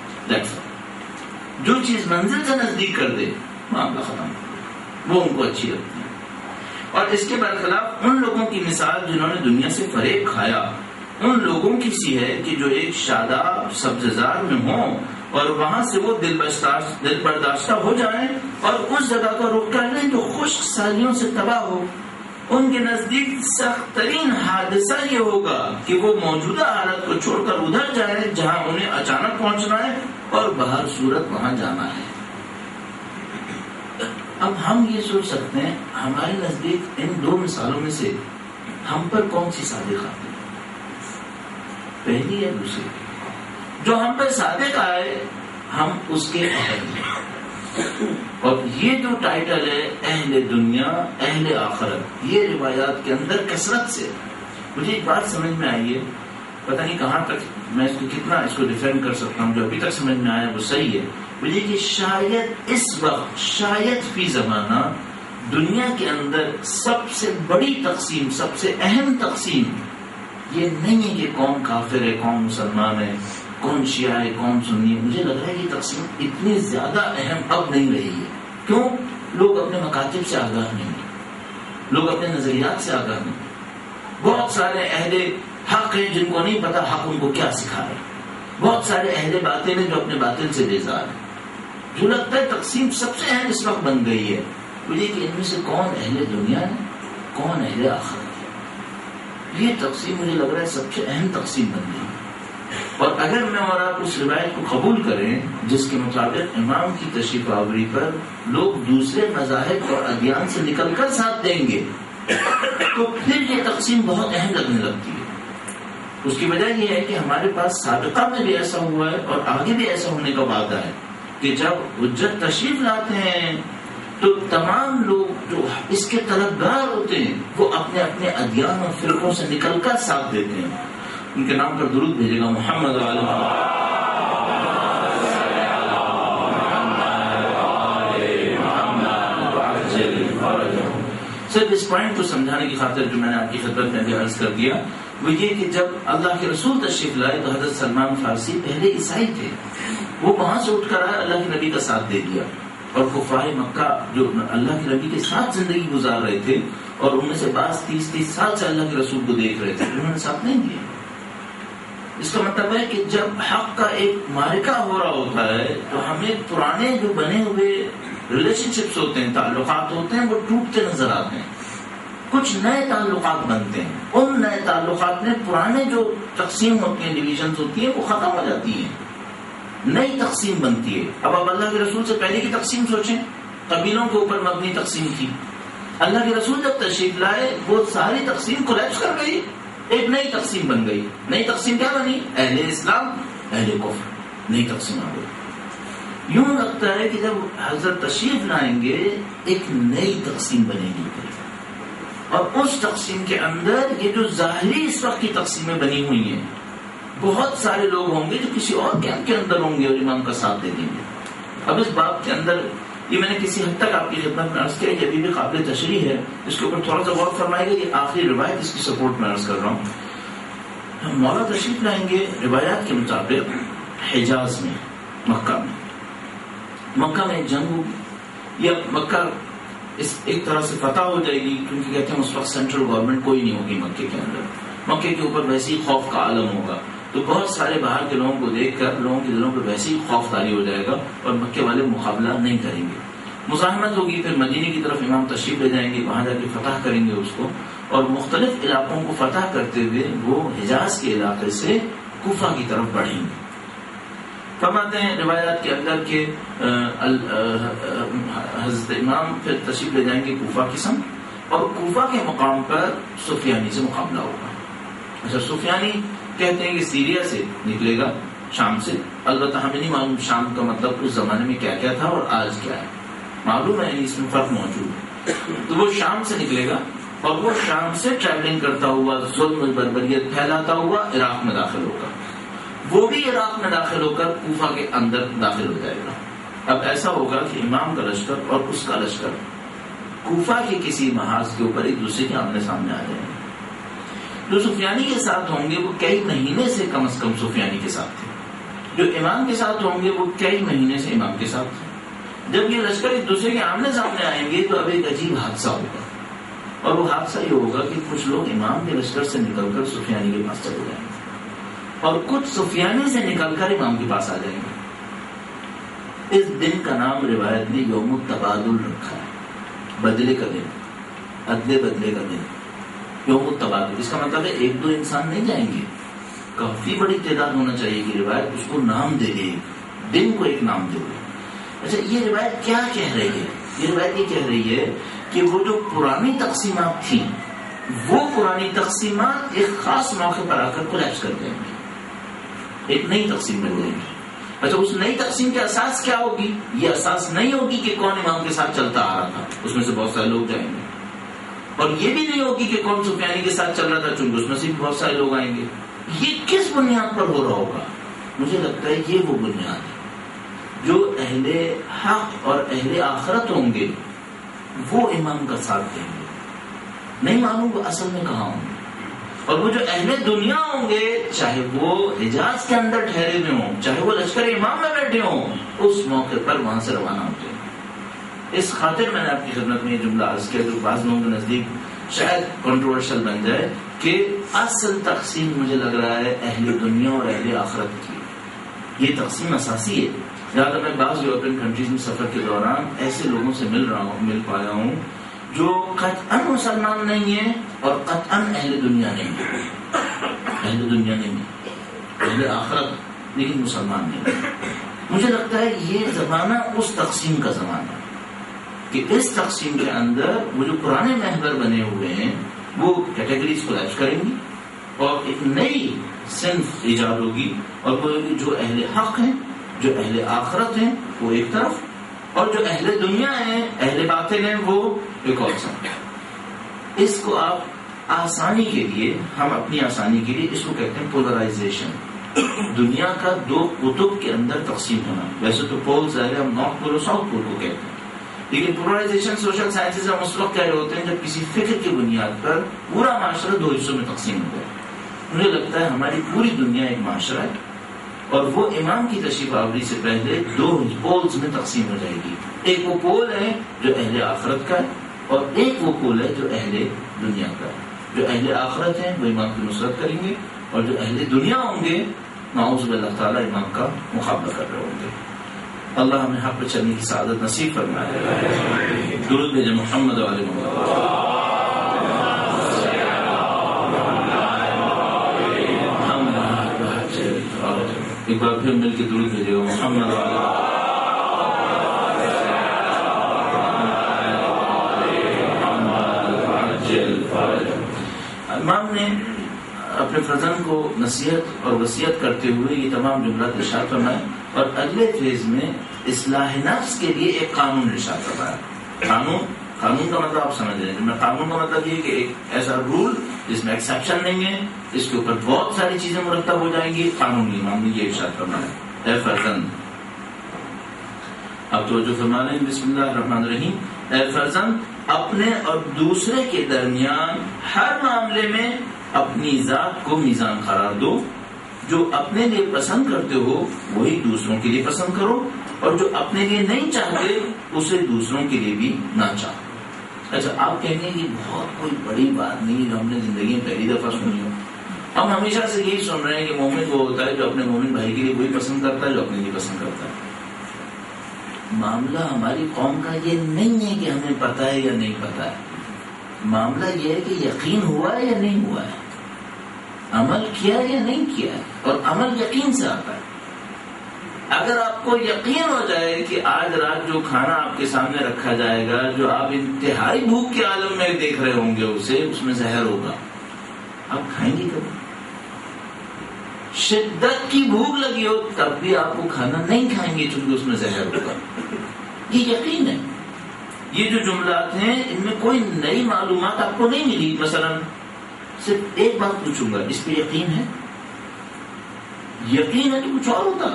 جو چیز منزل سے نزدیک کر دے معاملہ ختم, وہ ان کو اچھی لگتی ہے. اور اس کے برخلاف ان لوگوں کی مثال جنہوں نے دنیا سے فریب کھایا ان لوگوں کی سی ہے کہ جو ایک شاداب سبززار میں ہوں اور وہاں سے وہ دل برداشت دل برداشتہ ہو جائیں اور اس جگہ کا رخ کر لیں جو خشک سالیوں سے تباہ ہو. ان کے نزدیک سخت ترین حادثہ یہ ہوگا کہ وہ موجودہ حالت کو چھوڑ کر ادھر جائیں جہاں انہیں اچانک پہنچنا ہے اور بہر صورت وہاں جانا ہے. اب ہم یہ سوچ سکتے ہیں ہمارے نزدیک ان دو مثالوں میں سے ہم پر کون سی صادق آتی ہے, پہلی یا دوسری؟ جو ہم پر صادق آئے ہم اس کے اہل ہیں. اور یہ جو ٹائٹل ہے اہل دنیا اہل آخرت, یہ روایات کے اندر کثرت سے. مجھے ایک بات سمجھ میں آئی ہے, پتہ نہیں کہاں تک میں اس کو کتنا اس کو ڈیفینڈ کر سکتا ہوں, جو ابھی تک سمجھ میں آیا وہ صحیح ہے. مجھے کہ شاید اس وقت شاید فی زمانہ دنیا کے اندر سب سے بڑی تقسیم, سب سے اہم تقسیم یہ نہیں ہے کہ کون کافر ہے کون مسلمان ہے, کون شیعہ ہے کون سنی ہے. مجھے لگ رہا ہے یہ تقسیم اتنی زیادہ اہم اب نہیں رہی ہے. کیوں؟ لوگ اپنے مکاتب سے آگاہ نہیں, لوگ اپنے نظریات سے آگاہ نہیں. بہت سارے اہل حق ہیں جن کو نہیں پتا حق ان کو کیا سکھا رہا ہے, بہت سارے اہل باطل ہیں جو اپنے باطل سے بیزار ہیں. جو لگتا ہے تقسیم سب سے اہم اس وقت بن گئی ہے مجھے کہ ان میں سے کون اہل دنیا ہے کون اہل آخرت ہے. یہ تقسیم مجھے لگ رہا ہے سب سے اہم تقسیم بن گئی. اور اگر میں اور آپ اس روایت کو قبول کریں جس کے مطابق امام کی تشریف آوری پر لوگ دوسرے مذاہب اور ادیان سے نکل کر ساتھ دیں گے تو پھر یہ تقسیم بہت اہم لگنے لگتی ہے. اس کی وجہ یہ ہے کہ ہمارے پاس سابقہ میں بھی ایسا ہوا ہے اور آگے بھی ایسا ہونے کا وعدہ ہے کہ جب حجت تشریف لاتے ہیں تو تمام لوگ جو اس کے طلبگار ہوتے ہیں وہ اپنے اپنے ادیان اور فرقوں سے نکل کر ساتھ دیتے ہیں. ان کے نام پر درود بھیجے گا محمد علیہ صرف اس پوائنٹ کو سمجھانے کی خاطر جو میں نے آپ کی خدمت میں بھی عرض کر دیا وہ یہ کہ جب اللہ کے رسول تشریف لائے تو حضرت سلمان فارسی پہلے عیسائی تھے, وہ وہاں سے اٹھ کر آئے, اللہ کے نبی کا ساتھ دے دیا. اور کفار مکہ جو اللہ کے نبی کے ساتھ زندگی گزار رہے تھے اور ان میں سے بعض تیس تیس سال سے اللہ کے رسول کو دیکھ رہے تھے, انہوں نے ساتھ نہیں دیا. اس کا مطلب ہے کہ جب حق کا ایک معرکہ ہو رہا ہوتا ہے تو ہمیں پرانے جو بنے ہوئے ریلیشن شپس ہوتے ہیں, تعلقات ہوتے ہیں, وہ ٹوٹتے نظر آتے ہیں, کچھ نئے تعلقات بنتے ہیں. ان نئے تعلقات میں پرانے جو تقسیم ہوتی ہیں, ڈویژنز ہوتی ہیں, وہ ختم ہو جاتی ہیں, نئی تقسیم بنتی ہے. اب آپ اللہ کے رسول سے پہلے کی تقسیم سوچیں, قبیلوں کے اوپر مبنی تقسیم کی. اللہ کے رسول جب تشریف لائے وہ ساری تقسیم کولیپس کر گئی, ایک نئی تقسیم بن گئی. نئی تقسیم کیا بنی؟ اہل اسلام اہل کفر. نئی تقسیم آ گئی. یوں لگتا ہے کہ جب حضرت تشریف لائیں گے ایک نئی تقسیم بنے گی, اور اس تقسیم کے اندر یہ جو ظاہری اس وقت کی تقسیمیں بنی ہوئی ہیں, بہت سارے لوگ ہوں گے جو کسی اور کیمپ کے اندر ہوں گے اور امام کا ساتھ دے دیں گے. اب اس بات کے اندر یہ میں نے کسی حد تک آپ کی خدمت میں عرض کیا, یہ ابھی بھی قابل تشریح ہے, اس کے اوپر تھوڑا سا غور فرمائے گا. یہ آخری روایت اس کی سپورٹ میں عرض کر رہا ہوں. مولا تشریف لائیں گے روایات کے مطابق حجاز میں, مکہ میں. مکہ میں ایک جنگ ہوگی, یا مکہ اس ایک طرح سے فتح ہو جائے گی, کیونکہ کہتے ہیں اس وقت سینٹرل گورنمنٹ کوئی نہیں ہوگی مکے کے اندر. مکے کے اوپر ویسے ہی خوف کا عالم ہوگا, تو بہت سارے باہر کے لوگوں کو دیکھ کر لوگوں کے دلوں پہ ویسے ہی خوف طاری ہو جائے گا, اور مکے والے مقابلہ نہیں کریں گے. مزاحمت ہوگی. پھر مدینے کی طرف امام تشریف لے جائیں گے, وہاں جا کے فتح کریں گے اس کو, اور مختلف علاقوں کو فتح کرتے ہوئے وہ حجاز کے علاقے سے کوفہ کی طرف بڑھیں گے. فرماتے ہیں روایات کے اندر کہ حضرت امام پھر تشریف لے جائیں گے کوفہ کی سمت, اور کوفہ کے مقام پر سفیانی سے مقابلہ ہوگا. اچھا, سفیانی کہتے ہیں کہ سیریا سے نکلے گا, شام سے. البتہ ہمیں نہیں معلوم شام کا مطلب اس زمانے میں کیا کیا تھا اور آج کیا ہے, معلوم ہے اس میں فرق موجود ہے. تو وہ شام سے نکلے گا, اور وہ شام سے ٹریولنگ کرتا ہوا, ظلم بربریت پھیلاتا ہوا عراق میں داخل ہوگا. وہ بھی عراق میں داخل ہو کر کوفہ کے اندر داخل ہو جائے گا. اب ایسا ہوگا کہ امام کا لشکر اور اس کا لشکر کوفہ کے کسی محاذ کے اوپر ایک دوسرے کے آمنے سامنے آ جائیں گے. جو سفیانی کے ساتھ ہوں گے وہ کئی مہینے سے کم از کم سفیانی کے ساتھ تھے, جو امام کے ساتھ ہوں گے وہ کئی مہینے سے امام کے ساتھ تھے. جب یہ لشکر ایک دوسرے کے آمنے سامنے آئیں گے تو اب ایک عجیب حادثہ ہوگا, اور وہ حادثہ یہ ہوگا کہ کچھ لوگ امام کے لشکر سے نکل کر سفیانی کے پاس چلے جائیں گے, اور کچھ سفیانی سے نکل کر امام کے پاس آ جائیں گے. اس دن کا نام روایت نے یوم التبادل رکھا ہے, بدلے کا دن, ادلے بدلے کا دن, یوم التبادل. اس کا مطلب ہے ایک دو انسان نہیں جائیں گے, کافی بڑی تعداد ہونا چاہیے کہ روایت اس کو نام دے گی, دن کو ایک نام دے گی. اچھا, یہ روایت کیا کہہ رہی ہے؟ یہ روایت یہ کہہ رہی ہے کہ وہ جو پرانی تقسیمات تھیں وہ پرانی تقسیمات ایک خاص موقع پر آ کر کولیپس کر دیں گے, ایک نئی تقسیم بن جائے گی. اچھا, اس نئی تقسیم کے اساس کیا ہوگی؟ یہ اساس نہیں ہوگی کہ کون امام کے ساتھ چلتا آ رہا تھا, اس میں سے بہت سارے لوگ جائیں گے. اور یہ بھی نہیں ہوگی کہ کون سفیانی کے ساتھ چل رہا تھا, چونکہ اس میں سے بھی بہت سارے لوگ آئیں گے. یہ کس بنیاد پر ہو رہا ہوگا؟ مجھے لگتا ہے یہ وہ بنیاد ہے جو اہل حق اور اہل آخرت ہوں گے وہ امام کا ساتھ دیں گے. نہیں معلوم وہ اصل میں کہاں ہوں گے. اور وہ جو اہل دنیا ہوں گے, چاہے وہ حجاز کے اندر ٹھہرے ہوئے ہوں, چاہے وہ لشکر امام میں بیٹھے ہوں, اس موقع پر وہاں سے روانہ ہوتے ہیں. اس خاطر میں نے آپ کی خدمت میں یہ جملہ عرض کیا جو بعض لوگوں کے نزدیک شاید کنٹروورشل بن جائے, کہ اصل تقسیم مجھے لگ رہا ہے اہل دنیا اور اہل آخرت کی. یہ تقسیم اساسی ہے. جہاں تک میں بعض یورپین کنٹریز میں سفر کے دوران ایسے لوگوں سے مل رہا ہوں, مل پایا ہوں جو قطعاً مسلمان نہیں ہیں اور قطعاً اہل دنیا نہیں ہیں. اہل دنیا نہیں ہیں, اہل آخرت لیکن مسلمان نہیں ہیں. مجھے لگتا ہے یہ زمانہ اس تقسیم کا زمانہ ہے کہ اس تقسیم کے اندر وہ جو پرانے محور بنے ہوئے ہیں وہ کیٹیگریز کو لائف کریں گی, اور ایک نئی صنف ایجاد ہوگی, اور وہ جو اہل حق ہیں, جو اہل آخرت ہیں وہ ایک طرف, اور جو اہل دنیا ہیں, اہل باطل ہیں, وہ ایک اور سمت. اس کو آپ آسانی کے لیے, ہم اپنی آسانی کے لیے اس کو کہتے ہیں پولرائزیشن. دنیا کا دو قطب کے اندر تقسیم ہونا. ویسے تو پول ظاہر ہم نارتھ پول اور ساؤتھ پول کو کہتے ہیں, لیکن پولرائزیشن سوشل سائنسز ہم اس وقت کہہ رہے ہوتے ہیں جب کسی فکر کی بنیاد پر پورا معاشرہ دو حصوں میں تقسیم ہو جائے. مجھے لگتا ہے ہماری پوری دنیا ایک معاشرہ ہے, اور وہ امام کی تشریف آوری سے پہلے دو پولز میں تقسیم ہو جائے گی. ایک وہ پول ہے جو اہل آخرت کا ہے, اور ایک وہ پول ہے جو اہل دنیا کا ہے. جو اہل آخرت ہیں وہ امام کی نصرت کریں گے, اور جو اہل دنیا ہوں گے نعوذ باللہ تعالیٰ امام کا مقابلہ کر رہے ہوں گے. اللہ ہمیں حق پہ چلنے کی سعادت نصیب فرمائے. درود بھیجے محمد و آل محمد. ایک بار پھر مل کے درود بھیجے گا محمد و آل محمد. امام نے اپنے فرزند کو نصیحت اور وصیت کرتے ہوئے یہ تمام جملات ارشاد فرمائے اور اگلے فیز میں اصلاح نفس کے لیے ایک قانون ارشاد فرمایا. قانون قانون کا مطلب آپ سمجھ رہے ہیں. قانون کا مطلب یہ کہ ایک ایسا رول جس میں ایکسیپشن نہیں ہے, اس کے اوپر بہت ساری چیزیں مرتب ہو جائیں گی. قانونی معاملے یہ ارشاد فرمایا. اے فرزند, اب توجہ فرما رہے ہیں, بسم اللہ الرحمن الرحیم. اے فرزند, اپنے اور دوسرے کے درمیان ہر معاملے میں اپنی ذات کو میزان قرار دو. جو اپنے لیے پسند کرتے ہو وہی دوسروں کے لیے پسند کرو, اور جو اپنے لیے نہیں چاہتے اسے دوسروں کے لیے بھی نہ چاہو. اچھا, آپ کہیں گے کہ بہت کوئی بڑی بات نہیں جو ہم نے زندگی میں پہلی دفعہ سنی ہو. ہم ہمیشہ سے یہی سن رہے ہیں کہ مومن وہ ہوتا ہے جو اپنے مومن بھائی کے لیے وہی پسند کرتا ہے جو اپنے لیے پسند کرتا ہے. معاملہ ہماری قوم کا یہ نہیں ہے کہ ہمیں پتہ ہے یا نہیں پتہ ہے. معاملہ یہ ہے کہ یقین ہوا ہے یا نہیں ہوا ہے, عمل کیا یا نہیں کیا ہے. اور عمل یقین سے آتا ہے. اگر آپ کو یقین ہو جائے کہ آج رات جو کھانا آپ کے سامنے رکھا جائے گا, جو آپ انتہائی بھوک کے عالم میں دیکھ رہے ہوں گے اسے, اس میں زہر ہوگا, آپ کھائیں گے کبھی؟ شدت کی بھوک لگی ہو تب بھی آپ وہ کھانا نہیں کھائیں گے چونکہ اس میں زہر ہوگا. یہ یقین ہے. یہ جو جملات ہیں ان میں کوئی نئی معلومات آپ کو نہیں ملی. مثلا صرف ایک بات پوچھوں گا, اس پہ یقین ہے؟ یقین ہے تو کچھ اور ہوتا.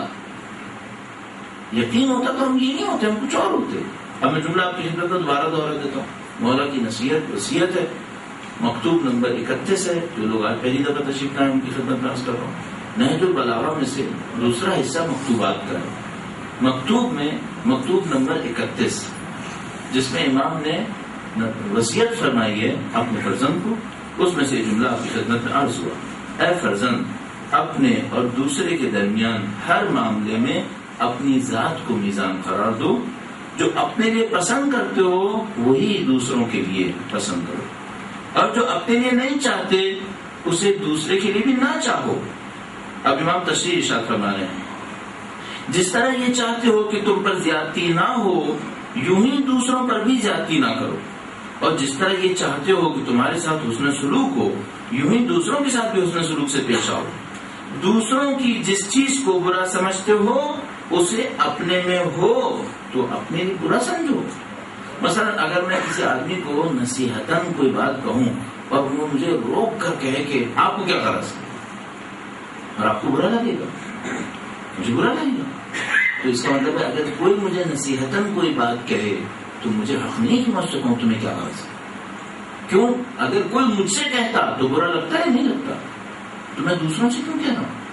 یقین ہوتا تو ہم یہ نہیں ہوتے, ہم کچھ اور ہوتے. اب میں جملہ آپ کی خدمت میں دوبارہ دوہرا دیتا ہوں. مولا کی نصیحت وصیت ہے, مکتوب نمبر اکتیس ہے. جو لوگ آج پہلی دفعہ تشریف لائے ان کی خدمت میں عرض کر رہا ہوں. نہج البلاغہ میں سے دوسرا حصہ مکتوبات کا ہے. مکتوب میں مکتوب نمبر اکتیس, جس میں امام نے وصیت فرمائی ہے اپنے فرزند کو, اس میں سے جملہ آپ کی خدمت میں عرض ہوا. اے فرزند, اپنے اور دوسرے کے درمیان ہر معاملے میں اپنی ذات کو میزان قرار دو. جو اپنے لیے پسند کرتے ہو وہی دوسروں کے لیے پسند کرو, اور جو اپنے لیے نہیں چاہتے اسے دوسرے کے لیے بھی نہ چاہو. اب امام تشریح ارشاد فرما رہے ہیں, جس طرح یہ چاہتے ہو کہ تم پر زیادتی نہ ہو یوں ہی دوسروں پر بھی زیادتی نہ کرو, اور جس طرح یہ چاہتے ہو کہ تمہارے ساتھ حسن سلوک ہو یوں ہی دوسروں کے ساتھ بھی حسن سلوک سے پیش آؤ. دوسروں کی جس چیز کو برا سمجھتے ہو اسے اپنے میں ہو تو اپنے لیے برا سمجھو. مثلا اگر میں کسی آدمی کو نصیحتاً کوئی بات کہوں اور وہ مجھے روک کر کہے کہ آپ کو کیا غرض ہے, اور آپ کو برا لگے گا, مجھے برا لگے گا, تو اس کا مطلب ہے اگر کوئی مجھے نصیحتاً کوئی بات کہے تو مجھے حق نہیں کہ میں اس سے کہوں تمہیں کیا غرض ہے. کیوں؟ اگر کوئی مجھ سے کہتا تو برا لگتا ہے, نہیں لگتا, تو میں دوسروں سے کیوں کہہ رہا ہوں؟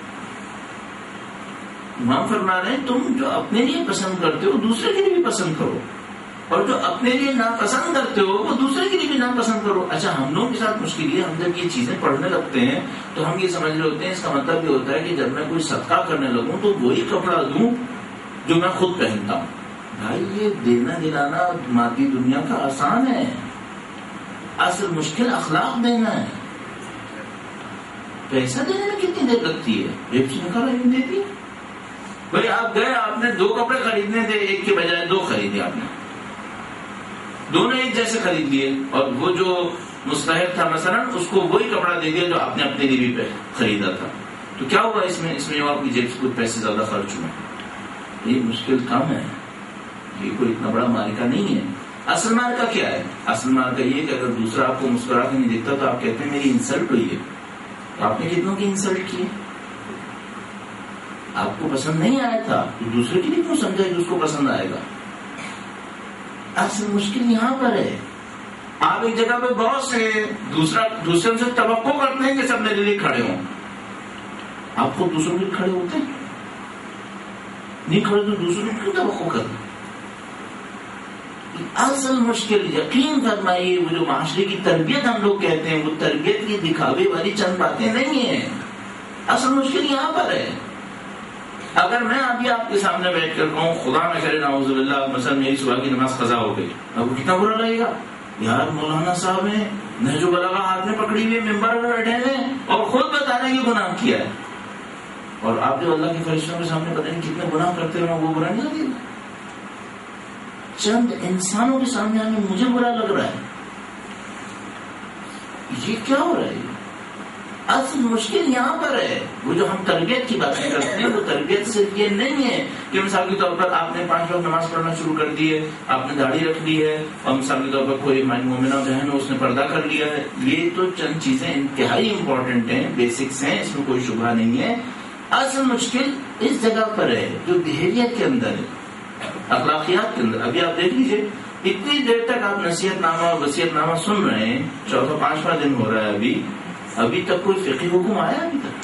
امام فرما رہے ہیں تم جو اپنے لیے پسند کرتے ہو دوسرے کے لیے بھی پسند کرو, اور جو اپنے لیے ناپسند کرتے ہو وہ دوسرے کے لیے بھی ناپسند کرو. اچھا, ہم لوگوں کے ساتھ مشکل یہ, ہم جب یہ چیزیں پڑھنے لگتے ہیں تو ہم یہ سمجھ رہے ہوتے ہیں اس کا مطلب یہ ہوتا ہے کہ جب میں کوئی صدقہ کرنے لگوں تو وہی کپڑا دوں جو میں خود پہنتا ہوں. بھائی, یہ دینا دلانا مادی دنیا کا آسان ہے, اصل مشکل اخلاق دینا ہے. پیسہ دینے میں کتنی دیر لگتی ہے, ایک سے نکالا نہیں دیتی ہے. بھائی آپ گئے, آپ نے دو کپڑے خریدنے تھے, ایک کے بجائے دو خریدے آپ نے, دونوں ایک جیسے خرید لیے, اور وہ جو مستحق تھا مثلا اس کو وہی کپڑا دے دیا جو آپ نے اپنے لیے بھی خریدا تھا. تو کیا ہوا اس میں؟ اس میں آپ کی جیب سے کچھ پیسے زیادہ خرچ ہوئے. یہ مشکل کام ہے, یہ کوئی اتنا بڑا مارکا نہیں ہے. اصل مارکا کیا ہے؟ اصل مارکا یہ کہ اگر دوسرا آپ کو مسکرا کے نہیں دیکھتا تو آپ کہتے ہیں میری انسلٹ ہوئی ہے. تو آپ نے کتنوں کی انسلٹ کی؟ آپ کو پسند نہیں آیا تھا تو دوسرے کے لیے کیوں سمجھا کہ اس کو پسند آئے گا؟ اصل مشکل یہاں پر ہے. آپ ایک جگہ پہ بہت سے دوسرا دوسرے سے توقع کرتے ہیں کہ سب میرے لیے کھڑے ہوں. آپ خود دوسروں کے لیے کھڑے ہوتے ہیں نہیں؟ کھڑے تو دوسروں کو کیوں توقع کرتے؟ اصل مشکل یقین فرمائیے وہ جو معاشرے کی تربیت ہم لوگ کہتے ہیں وہ تربیت کی دکھاوے والی چند باتیں نہیں ہیں. اصل مشکل یہاں پر ہے. اگر میں ابھی آپ کے سامنے بیٹھ کر کہوں خدا نہ کرے نعوذ باللہ مثلا میری صبح کی نماز قضا ہو گئی, آپ کو کتنا برا لگے گا. یار مولانا صاحب ہیں, نہج البلاغہ ہاتھ میں پکڑی ہوئے ممبر پر بیٹھے ہیں اور خود بتا رہے ہیں کہ گناہ کیا ہے, اور آپ جو اللہ کے فرشتوں کے سامنے پتہ نہیں کتنے گناہ کرتے ہیں وہ برا نہیں لگے گا. چند انسانوں کے سامنے آنے مجھے برا لگ رہا ہے, یہ کیا ہو رہا ہے؟ اصل مشکل یہاں پر ہے. وہ جو ہم تربیت کی باتیں کرتے ہیں وہ تربیت صرف یہ نہیں ہے کہ مثال کے طور پر آپ نے پانچ وقت نماز پڑھنا شروع کر دی ہے, آپ نے داڑھی رکھ لی ہے, اور مثال کے طور پر کوئی مومنہ بہن ہو اس نے پردہ کر لیا ہے. یہ تو چند چیزیں انتہائی امپورٹنٹ ہیں, بیسکس ہیں, اس میں کوئی شبہ نہیں ہے. اصل مشکل اس جگہ پر ہے جو بیہیویئر کے اندر ہے, اخلاقیات کے اندر. ابھی آپ دیکھ لیجیے اتنی دیر تک آپ نصیحت نامہ اور وصیت نامہ سن رہے ہیں, چوتھا پانچواں دن ہو رہا ہے, ابھی ابھی تک کوئی فقہی حکم آیا ابھی تک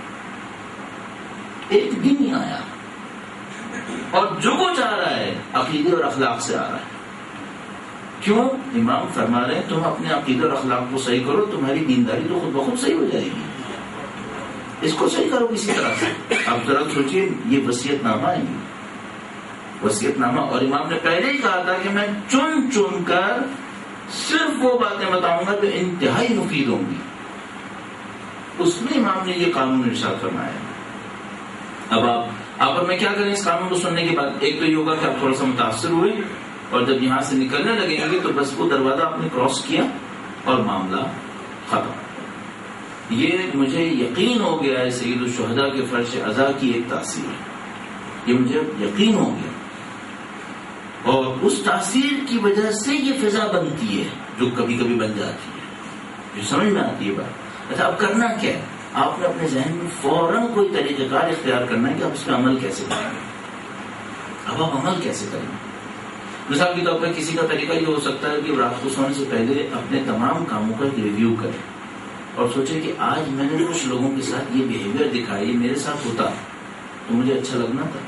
ایک بھی نہیں آیا. اور جو کچھ آ رہا ہے عقیدے اور اخلاق سے آ رہا ہے. کیوں؟ امام فرما رہے ہیں تم اپنے عقیدے اور اخلاق کو صحیح کرو, تمہاری دینداری تو خود بخود صحیح ہو جائے گی. اس کو صحیح کرو کسی طرح سے. آپ ذرا سوچیے, یہ وصیت نامہ ہے, وصیت نامہ, اور امام نے پہلے ہی کہا تھا کہ میں چن چن کر صرف وہ باتیں بتاؤں گا جو انتہائی مفید ہوں گی. اس میں امام نے یہ قانون ارشاد فرمایا. اب آپ آپ اور میں کیا کریں اس قانون کو سننے کے بعد؟ ایک تو یہ ہوگا کہ آپ تھوڑا سا متاثر ہوئے, اور جب یہاں سے نکلنے لگیں گے تو بس وہ دروازہ آپ نے کراس کیا اور معاملہ ختم. یہ مجھے یقین ہو گیا ہے سید الشہداء کے فرش عزا کی ایک تاثیر ہے, یہ مجھے یقین ہو گیا. اور اس تاثیر کی وجہ سے یہ فضا بنتی ہے جو کبھی کبھی بن جاتی ہے, جو سمجھ میں آتی ہے بات. اچھا اب کرنا کیا ہے؟ آپ نے اپنے ذہن میں فوراً کوئی طریقہ کار اختیار کرنا ہے کہ آپ اس پہ عمل کیسے کریں گے. اب آپ عمل کیسے کریں گے؟ مثال کے طور پر کسی کا طریقہ یہ ہو سکتا ہے کہ رات کو سونے سے پہلے اپنے تمام کاموں کا ریویو کریں اور سوچے کہ آج میں نے کچھ لوگوں کے ساتھ یہ بیہیویئر دکھائی, میرے ساتھ ہوتا تو مجھے اچھا لگنا تھا.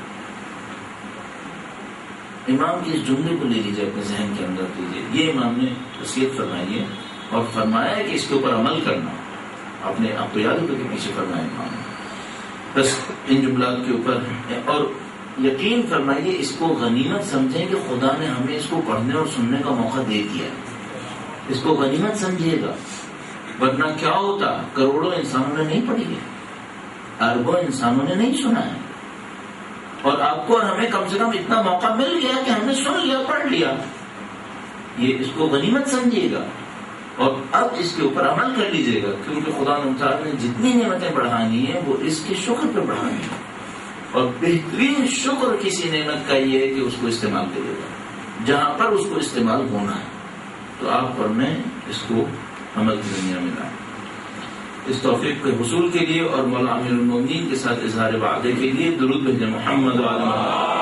امام کے اس جملے کو لے لیجیے, اپنے ذہن کے اندر لیجیے. یہ امام نے وصیت فرمائی ہے اور فرمایا ہے کہ اس کے اوپر عمل کرنا. آپ نے آپ کو یاد ہوگا کہ پیچھے فرمایا امام نے, بس ان جملات کے اوپر. اور یقین فرمائیے اس کو غنیمت سمجھیں کہ خدا نے ہمیں اس کو پڑھنے اور سننے کا موقع دے دیا. اس کو غنیمت سمجھیے گا, ورنہ کیا ہوتا, کروڑوں انسانوں نے نہیں پڑھی ہے, اربوں انسانوں نے نہیں سنا ہے, اور آپ کو اور ہمیں کم سے کم اتنا موقع مل گیا کہ ہم نے سن لیا, پڑھ لیا. یہ اس کو غنیمت سمجھیے گا اور اب اس کے اوپر عمل کر لیجیے گا, کیونکہ خدا نے جتنی نعمتیں بڑھانی ہیں وہ اس کے شکر پہ بڑھانی ہے. اور بہترین شکر کسی نعمت کا یہ ہے کہ اس کو استعمال کرے گا جہاں پر اس کو استعمال ہونا ہے. تو آپ اور میں اس کو عمل کی دنیا میں لائیں. اس توفیق کے حصول کے لیے اور مولا امیر المومنین کے ساتھ اظہار وعدے کے لیے درود بھیجیں محمد و آل محمد.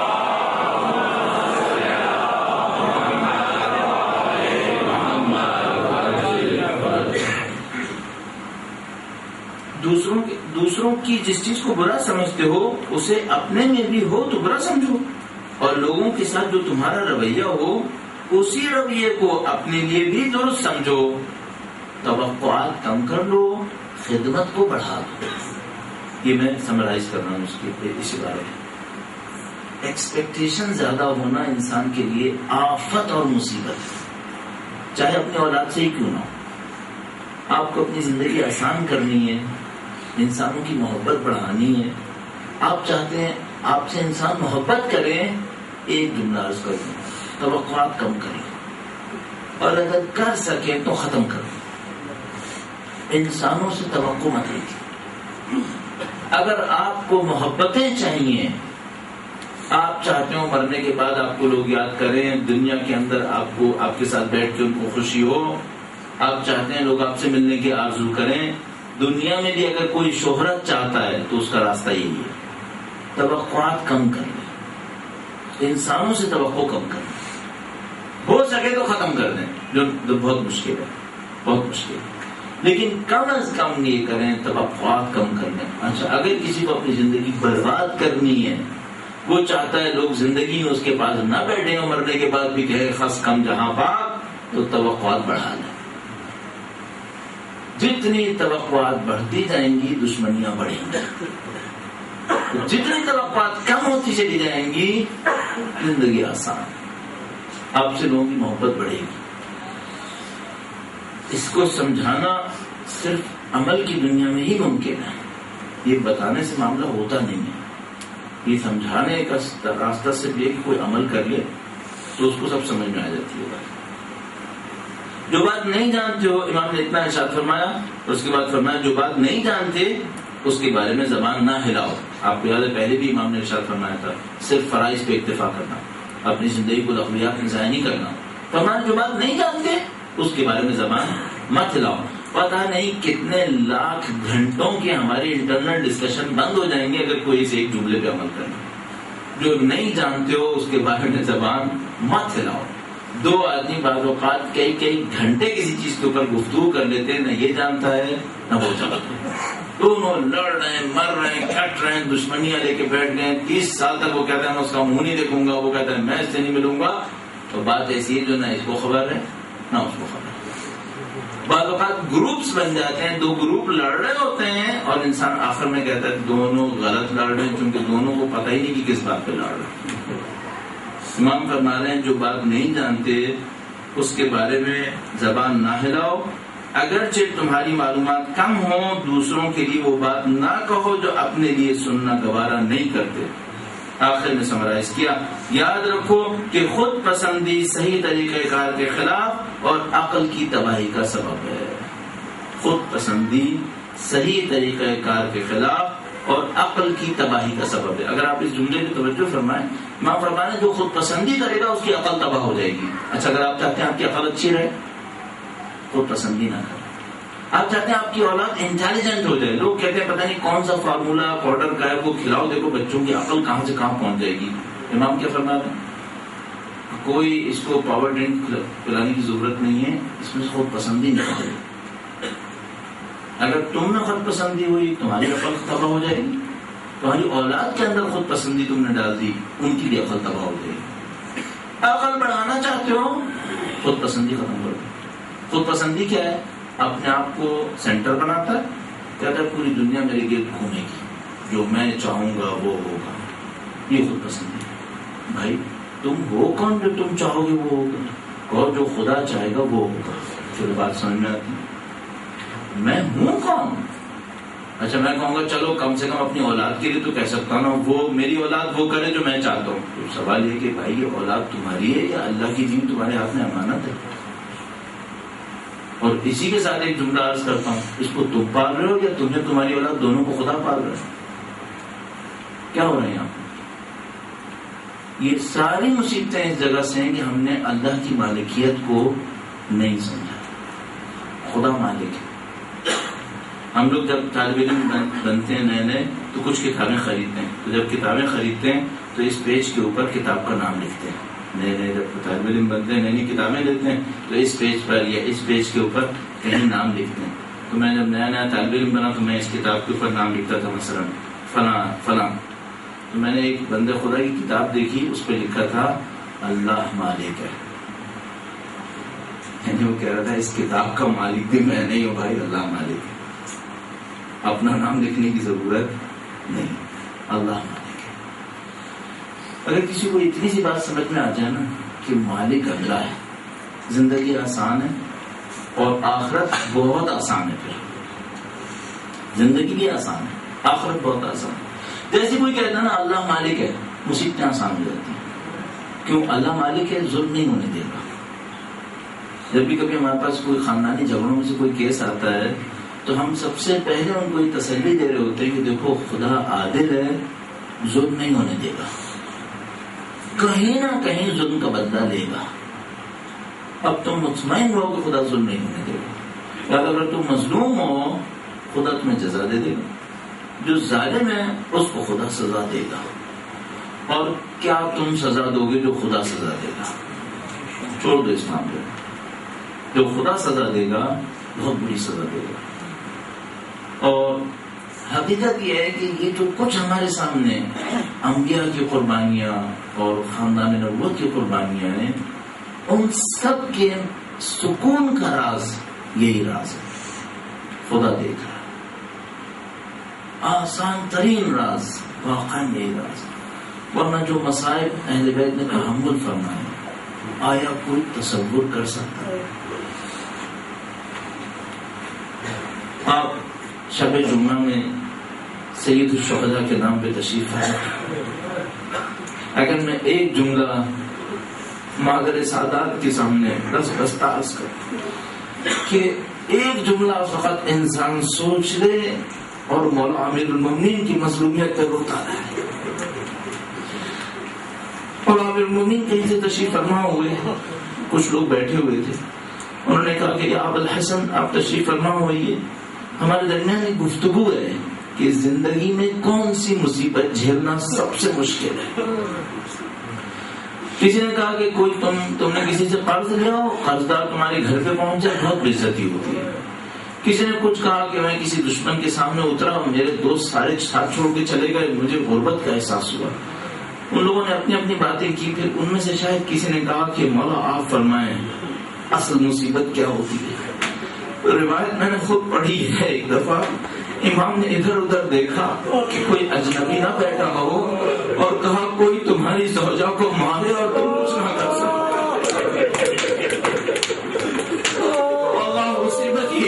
دوسروں کی دوسروں کی جس چیز کو برا سمجھتے ہو اسے اپنے میں بھی ہو تو برا سمجھو, اور لوگوں کے ساتھ جو تمہارا رویہ ہو اسی رویے کو اپنے لیے بھی درست سمجھو. توقعات کم کر لو, خدمت کو بڑھا دو. یہ میں سمرائز کر رہا ہوں اس کے اسی بارے میں. ایکسپیکٹیشن زیادہ ہونا انسان کے لیے آفت اور مصیبت ہے, چاہے اپنی اولاد سے ہی کیوں نہ ہو. آپ کو اپنی زندگی آسان کرنی ہے, انسانوں کی محبت بڑھانی ہے. آپ چاہتے ہیں آپ سے انسان محبت کریں, ایک جملہ عرض کر دیں, توقعات کم کریں, اور اگر کر سکیں تو ختم کریں. انسانوں سے توقع مت رکھیں. اگر آپ کو محبتیں چاہیے, آپ چاہتے ہو مرنے کے بعد آپ کو لوگ یاد کریں, دنیا کے اندر آپ کو آپ کے ساتھ بیٹھ کے ان کو خوشی ہو, آپ چاہتے ہیں لوگ آپ سے ملنے کی آرزو کریں, دنیا میں بھی اگر کوئی شہرت چاہتا ہے تو اس کا راستہ یہی ہے, توقعات کم کر لیں, انسانوں سے توقع کم کر لیں, ہو سکے تو ختم کر دیں, جو بہت مشکل ہے, بہت مشکل ہے, لیکن کم از کم یہ کریں, توقعات کم کر لیں. اچھا اگر کسی کو اپنی زندگی برباد کرنی ہے, وہ چاہتا ہے لوگ زندگی میں اس کے پاس نہ بیٹھیں اور مرنے کے بعد بھی کہے خس کم جہاں پاک, تو توقعات بڑھا لیں. جتنی توقعات بڑھتی جائیں گی دشمنیاں بڑھیں گی, جتنی توقعات کم ہوتی چلی جائیں گی زندگی آسان, آپ سے لوگوں کی محبت بڑھے گی. اس کو سمجھانا صرف عمل کی دنیا میں ہی ممکن ہے, یہ بتانے سے معاملہ ہوتا نہیں ہے. یہ سمجھانے کا راستہ صرف یہ کہ کوئی عمل کر لے تو اس کو سب سمجھ میں آ جاتی ہے. جو بات نہیں جانتے ہو، امام نے اتنا ارشاد فرمایا، اس کے بعد فرمایا جو بات نہیں جانتے اس کے بارے میں زبان نہ ہلاؤ. آپ کو یاد ہے پہلے بھی امام نے ارشاد فرمایا تھا صرف فرائض پہ اکتفا کرنا، اپنی زندگی کو لغویات میں ضائع نہیں کرنا. فرمایا جو بات نہیں جانتے اس کے بارے میں زبان مت ہلاؤ. پتا نہیں کتنے لاکھ گھنٹوں کے ہمارے انٹرنل ڈسکشن بند ہو جائیں گے اگر کوئی اس ایک جملے پہ عمل کرنا. جو نہیں جانتے ہو اس کے بارے میں زبان مت ہلاؤ. دو آدمی بعض اوقات کئی کئی گھنٹے کسی چیز کے اوپر گفتگو کر لیتے ہیں، نہ یہ جانتا ہے نہ وہ جانتا ہے، دونوں لڑ رہے ہیں، مر رہے ہیں، کٹ رہے ہیں، دشمنیاں لے کے بیٹھ گئے. تیس سال تک وہ کہتا ہے میں اس کا منہ نہیں دیکھوں گا، وہ کہتا ہے میں اس سے نہیں ملوں گا. تو بات ایسی ہے جو نہ اس کو خبر ہے نہ اس کو خبر ہے. بعض اوقات گروپس بن جاتے ہیں، دو گروپ لڑ رہے ہوتے ہیں اور انسان آخر میں کہتا ہے دونوں غلط لڑ رہے ہیں، کیونکہ دونوں کو پتہ ہی نہیں کہ کس بات پہ لڑ رہے ہیں. امام فرما رہے ہیں جو بات نہیں جانتے اس کے بارے میں زبان نہ ہلاؤ. اگرچہ تمہاری معلومات کم ہوں دوسروں کے لیے وہ بات نہ کہو جو اپنے لیے سننا گوارا نہیں کرتے. آخر میں سمرائز کیا، یاد رکھو کہ خود پسندی صحیح طریقہ کار کے خلاف اور عقل کی تباہی کا سبب ہے. خود پسندی صحیح طریقہ کار کے خلاف اور عقل کی تباہی کا سبب ہے. اگر آپ اس جملے کی توجہ فرمائیں، ماں فرمانا جو خود پسندی کرے گا اس کی عقل تباہ ہو جائے گی. اچھا اگر آپ چاہتے ہیں آپ کی عقل اچھی رہے، خود پسندی نہ کریں. آپ چاہتے ہیں آپ کی اولاد انٹیلیجنٹ ہو جائے، لوگ کہتے ہیں پتہ نہیں کون سا فارمولا پاؤڈر کا ہے وہ کھلاؤ، دیکھو بچوں کی عقل کہاں سے کہاں پہنچ جائے گی. امام کیا فرما رہے ہیں؟ کوئی اس کو پاور ڈرنک پلانے کی ضرورت نہیں ہے، اس میں خود پسندی نہیں کرے. اگر تم میں خود پسندی ہوئی تمہاری عقل تباہ ہو جائے گی. تمہاری اولاد کے اندر خود پسندی تم نے ڈال دی، ان کی بھی عقل تباہ ہو جائے گی. عقل بڑھانا چاہتے ہو خود پسندی ختم کر دو. خود پسندی کیا ہے؟ اپنے آپ کو سینٹر بناتا ہے، کہتا ہے پوری دنیا میرے گرد گھومے گی، جو میں چاہوں گا وہ ہوگا. یہ خود پسندی ہے. بھائی تم ہو کون جو تم چاہو گے وہ ہوگا، اور جو خدا چاہے گا وہ ہوگا. پھر بات سمجھ میں آتی ہے میں ہوں کون. اچھا میں کہوں گا چلو کم سے کم اپنی اولاد کے لیے تو کہہ سکتا ہوں وہ میری اولاد وہ کرے جو میں چاہتا ہوں. تو سوال یہ کہ بھائی یہ اولاد تمہاری ہے یا اللہ کی دین تمہارے ہاتھ میں امانت ہے. اور اسی کے ساتھ ایک جملہ عرض کرتا ہوں، اس کو تم پال رہے ہو یا تمہیں تمہاری اولاد دونوں کو خدا پال رہا ہے؟ کیا ہو رہے ہیں یہاں؟ یہ ساری مصیبتیں اس جگہ سے ہیں کہ ہم نے اللہ کی مالکیت کو نہیں سمجھا. خدا مالک ہے. ہم لوگ جب طالب علم بنتے ہیں نئے نئے تو کچھ کتابیں خریدتے ہیں، تو جب کتابیں خریدتے ہیں تو اس پیج کے اوپر کتاب کا نام لکھتے ہیں. نئے نئے جب طالب علم بنتے ہیں نئی نئی کتابیں لیتے ہیں تو اس پیج پر یا اس پیج کے اوپر کہیں نام لکھتے ہیں. تو میں جب نیا نیا طالب علم بنا تو میں اس کتاب کے اوپر نام لکھتا تھا، مثلا فلاں فلاں. تو میں نے ایک بندے خدا کی کتاب دیکھی، اس پہ لکھا تھا اللہ مالک ہے. یعنی وہ کہہ رہا تھا اس کتاب کا مالک بھی میں نہیں ہوں بھائی، اللہ مالک ہے. اپنا نام لکھنے کی ضرورت نہیں، اللہ مالک ہے. اگر کسی کو اتنی سی بات سمجھ میں آ جائے نا کہ مالک اللہ ہے، زندگی آسان ہے اور آخرت بہت آسان ہے. پھر زندگی بھی آسان ہے، آخرت بہت آسان ہے. جیسے کوئی کہتا ہے نا اللہ مالک ہے، مصیبتیں آسان ہو جاتی ہیں. کیوں؟ اللہ مالک ہے، ظلم نہیں ہونے دے گا. جب بھی کبھی ہمارے پاس کوئی خاندانی جھگڑوں میں سے کوئی کیس آتا ہے تو ہم سب سے پہلے ان کو یہ تسلی دے رہے ہوتے ہیں کہ دیکھو خدا عادل ہے، ظلم نہیں ہونے دے گا، کہیں نہ کہیں ظلم کا بدلہ لے گا. اب تم مطمئن رہو کہ خدا ظلم نہیں ہونے دے گا. اگر تم مظلوم ہو خدا تمہیں جزا دے دے گا. جو ظالم ہے اس کو خدا سزا دے گا. اور کیا تم سزا دو گے جو خدا سزا دے گا؟ چھوڑ دو اس معاملے میں. جو خدا سزا دے گا بہت بڑی سزا دے گا. اور حقیقت یہ ہے کہ یہ جو کچھ ہمارے سامنے انبیاء کی قربانیاں اور خاندان نبوت کی قربانیاں ہیں، ان سب کے سکون کا راز یہی راز ہے. خدا دیکھ رہا ہے، آسان ترین راز واقعی یہی راز ہے. ورنہ جو مصائب اہل بیت نے تحمل فرمائے آیا کوئی تصور کر سکتا ہے؟ آپ شب جمعہ میں سید الشہداء کے نام پہ تشریف آئے. اگر میں ایک جملہ مادر سادات کے سامنے دس دستاز کر کہ ایک جملہ فقط انسان سوچ لے اور مولا امیر المومنین کی مظلومیت پہ روتا رہے. مولا امیر المومنین کہیں سے تشریف فرما ہوئے, کچھ لوگ بیٹھے ہوئے تھے, انہوں نے کہا کہ یا ابو الحسن آپ تشریف فرما ہوئیے, ہمارے درمیان ایک گفتگو ہے کہ زندگی میں کون سی مصیبت جھیلنا سب سے مشکل ہے. کسی نے کہا کہ کوئی تم تم نے کسی سے قرض لیا ہو, قرض دار تمہارے گھر پہ پہنچ جائے, بہت بے عزتی ہوتی ہے. کسی نے کچھ کہا کہ میں کسی دشمن کے سامنے اترا, میرے دوست سارے ساتھ چھوڑ کے چلے گئے, مجھے غربت کا احساس ہوا. ان لوگوں نے اپنی اپنی باتیں کی. پھر ان میں سے شاید کسی نے کہا کہ مولا آپ فرمائیں اصل مصیبت کیا ہوتی ہے. روایت میں نے خود پڑھی ہے. ایک دفعہ امام نے ادھر ادھر دیکھا کہ کوئی اجنبی نہ بیٹھا ہو اور کہا کوئی تمہاری زوجہ کو مارے اور تم کچھ نہ کر سکو. اللہ مصیبت یہ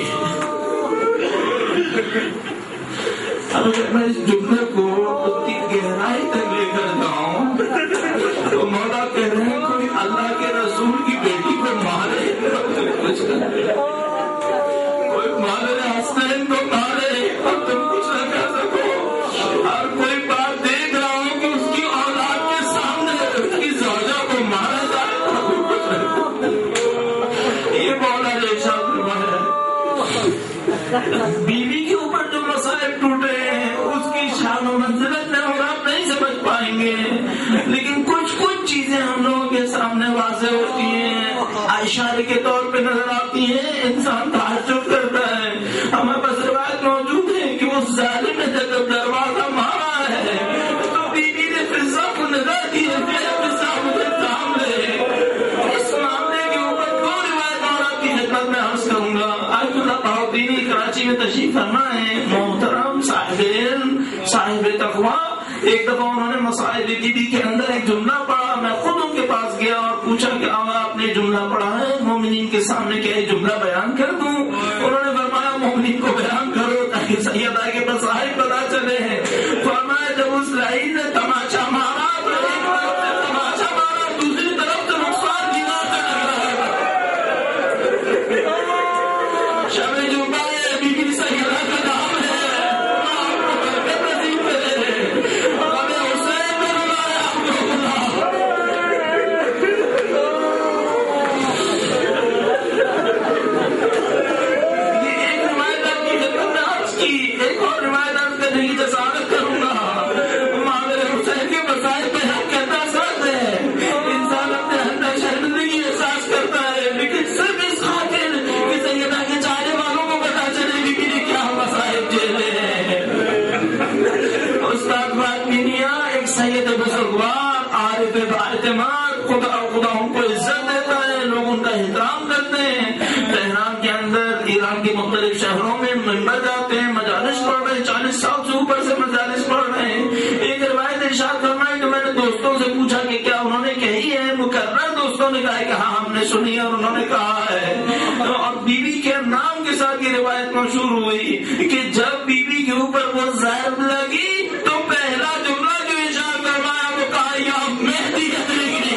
اگر میں اس جملے کو اتنی گہرائی تک لے کر جاؤں تو مولا کہہ رہے ہیں کوئی اللہ کے رسول کی بیٹی کو مارے, کچھ کوئی مالے حسنین کو مارے اور تم کچھ نہ کر سکو. اور کوئی بات دیکھ رہا ہوں کہ اس کی اولاد کے سامنے اس کی زوجہ کو مارا جائے اور تم کچھ نہ کر. یہ مولا نے ارشاد فرمایا بیوی کے اوپر جو مصائب ٹوٹے ہیں اس کی شان و منزلت میں اور آپ نہیں سمجھ پائیں گے, لیکن کچھ کچھ چیزیں ہم لوگوں کے سامنے واضح ہوتی ہیں, اشارے کے طور پہ نظر آتی ہیں, انسان تعجب کرتا ہے. ہمیں بس روایت موجود ہے کہ وہ ظالم نے جب دروازہ مارا ہے تو بیوی نے فضا کو نظر دی ہے فضا مجھے تھام لے. اس معاملے کے اوپر دو روایت اور آپ کی خدمت میں عرض کروں گا. آج اللہ بہاؤدینی کراچی میں تشریف فرما ہے, محترم صاحب صاحب تقویٰ. ایک دفعہ انہوں نے مصائب بیوی کے اندر ایک جملہ پڑھا. میں خود ان کے پاس گیا اور پوچھا کہ آپ نے جملہ پڑھا ہے, مومنین کے سامنے کیا یہ جملہ بیان کر دوں؟ انہوں نے فرمایا مومنین کو بیان کرو تاکہ سیدہ کے مصائب پتہ چلے ہیں. فرمایا جب اس لعین نے تماشا مارا تو ایک طرف سے تماشا مارا, دوسری طرف سے رخسار گرا کر شب جمعہ یہ بیوی سیدہ کا نام ہے. ایک اور روایت آپ کرنے کی جسارت کروں گا. مادر حسین کے مسائل پہ ہم کہتا ساتھ ہے, انسان اپنے اندر شرمندگی احساس کرتا ہے, لیکن صرف اس خاطر کہ سیدہ کے چاہنے والوں کو پتا چلے بیوی نے کیا مسائل جھیلے ہیں. استاد فاطمیہ ایک سید بزرگوار عارف باعتماد, خدا خدا ان کو عزت دیتا ہے, لوگ ان کا احترام کرتے ہیں. تہران کے اندر ایران کے مختلف شہروں میں ممبر جاتے ہیں, مجالس پڑھ رہے ہیں, چالیس سال سے اوپر سے مجالس پڑھ رہے ہیں. ایک روایت ارشاد فرمائی کہ میں نے دوستوں سے پوچھا کہ کیا انہوں نے کہی ہے, مقرر دوستوں نے کہا کہ ہاں ہم نے سنی ہے اور انہوں نے کہا ہے. اور بیوی کے نام کے ساتھ یہ روایت مشہور ہوئی کہ جب بیوی کے اوپر وہ ضرب لگی تو پہلا جملہ جو ارشاد فرمایا وہ کہا یا مہدی ادرکنی.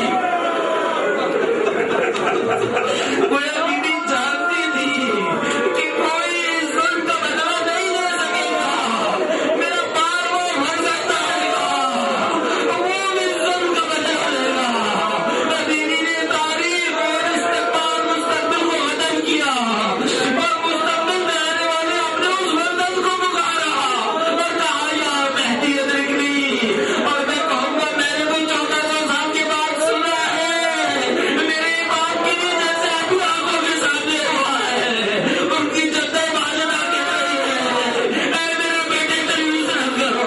گویا بیوی جانتی تھی کہ کوئی ظلم کا بدلہ نہیں لے سکے گا, میرا بار وہ مر سکتا ہے وہ بھی ظلم کا بدلہ لے گا. بیوی نے تاریخ اور استقبال مستقبل کو ختم کیا اور مستقبل میں آنے والے اپنے اس مدد کو پکارا اور کہا یا مہدی ادرکنی. اور میں کہوں گا میں نے کوئی چودہ سو سال کے بعد سنا ہے, میرے باپ کی بھی جیسے اپنی آنکھوں کے سامنے ہوا ہے, ان کی جدہ ماجد آ کے رہی ہے, اے میرے بیٹے تجویز رکھ کرو.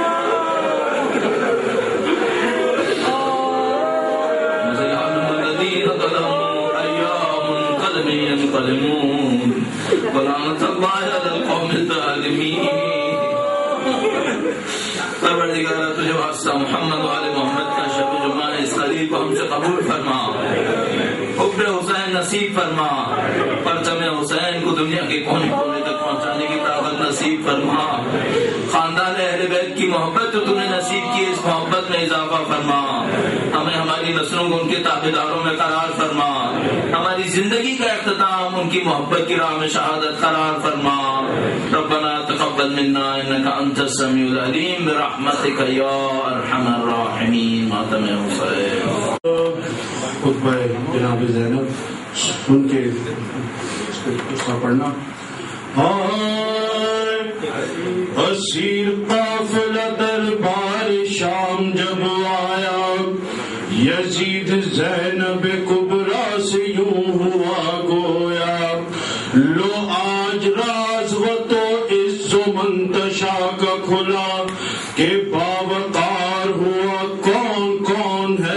پروردگارہ تجھے واسطہ محمد والے محمد کا شب جمعہ اس خلیل کو ہم سے قبول فرما, حب حسین نصیب فرما, پرچم حسین کو دنیا کے کونے کونے تک پہنچانے کی طاقت نصیب فرما. خاندان اہل بیت کی محبت جو تم نے نصیب کی اس محبت میں اضافہ فرما. ہمیں ہماری ہماری نسلوں کو ان کے تابعداروں میں قرار فرما، ہماری زندگی کا اختتام ان کی محبت کی راہ میں شہادت قرار فرما۔ ربنا تقبل منا انك انت السميع العليم برحمتك يا ارحم الراحمين۔ ماتم حسین خطبہ جناب زینب سن کے اس کا پڑھنا۔ اسیر قافلہ دربار شام جب آیا، یزید زینب کبریٰ سے یوں ہوا گویا، لو آج راز و تو عز و منتشا کا کھلا کہ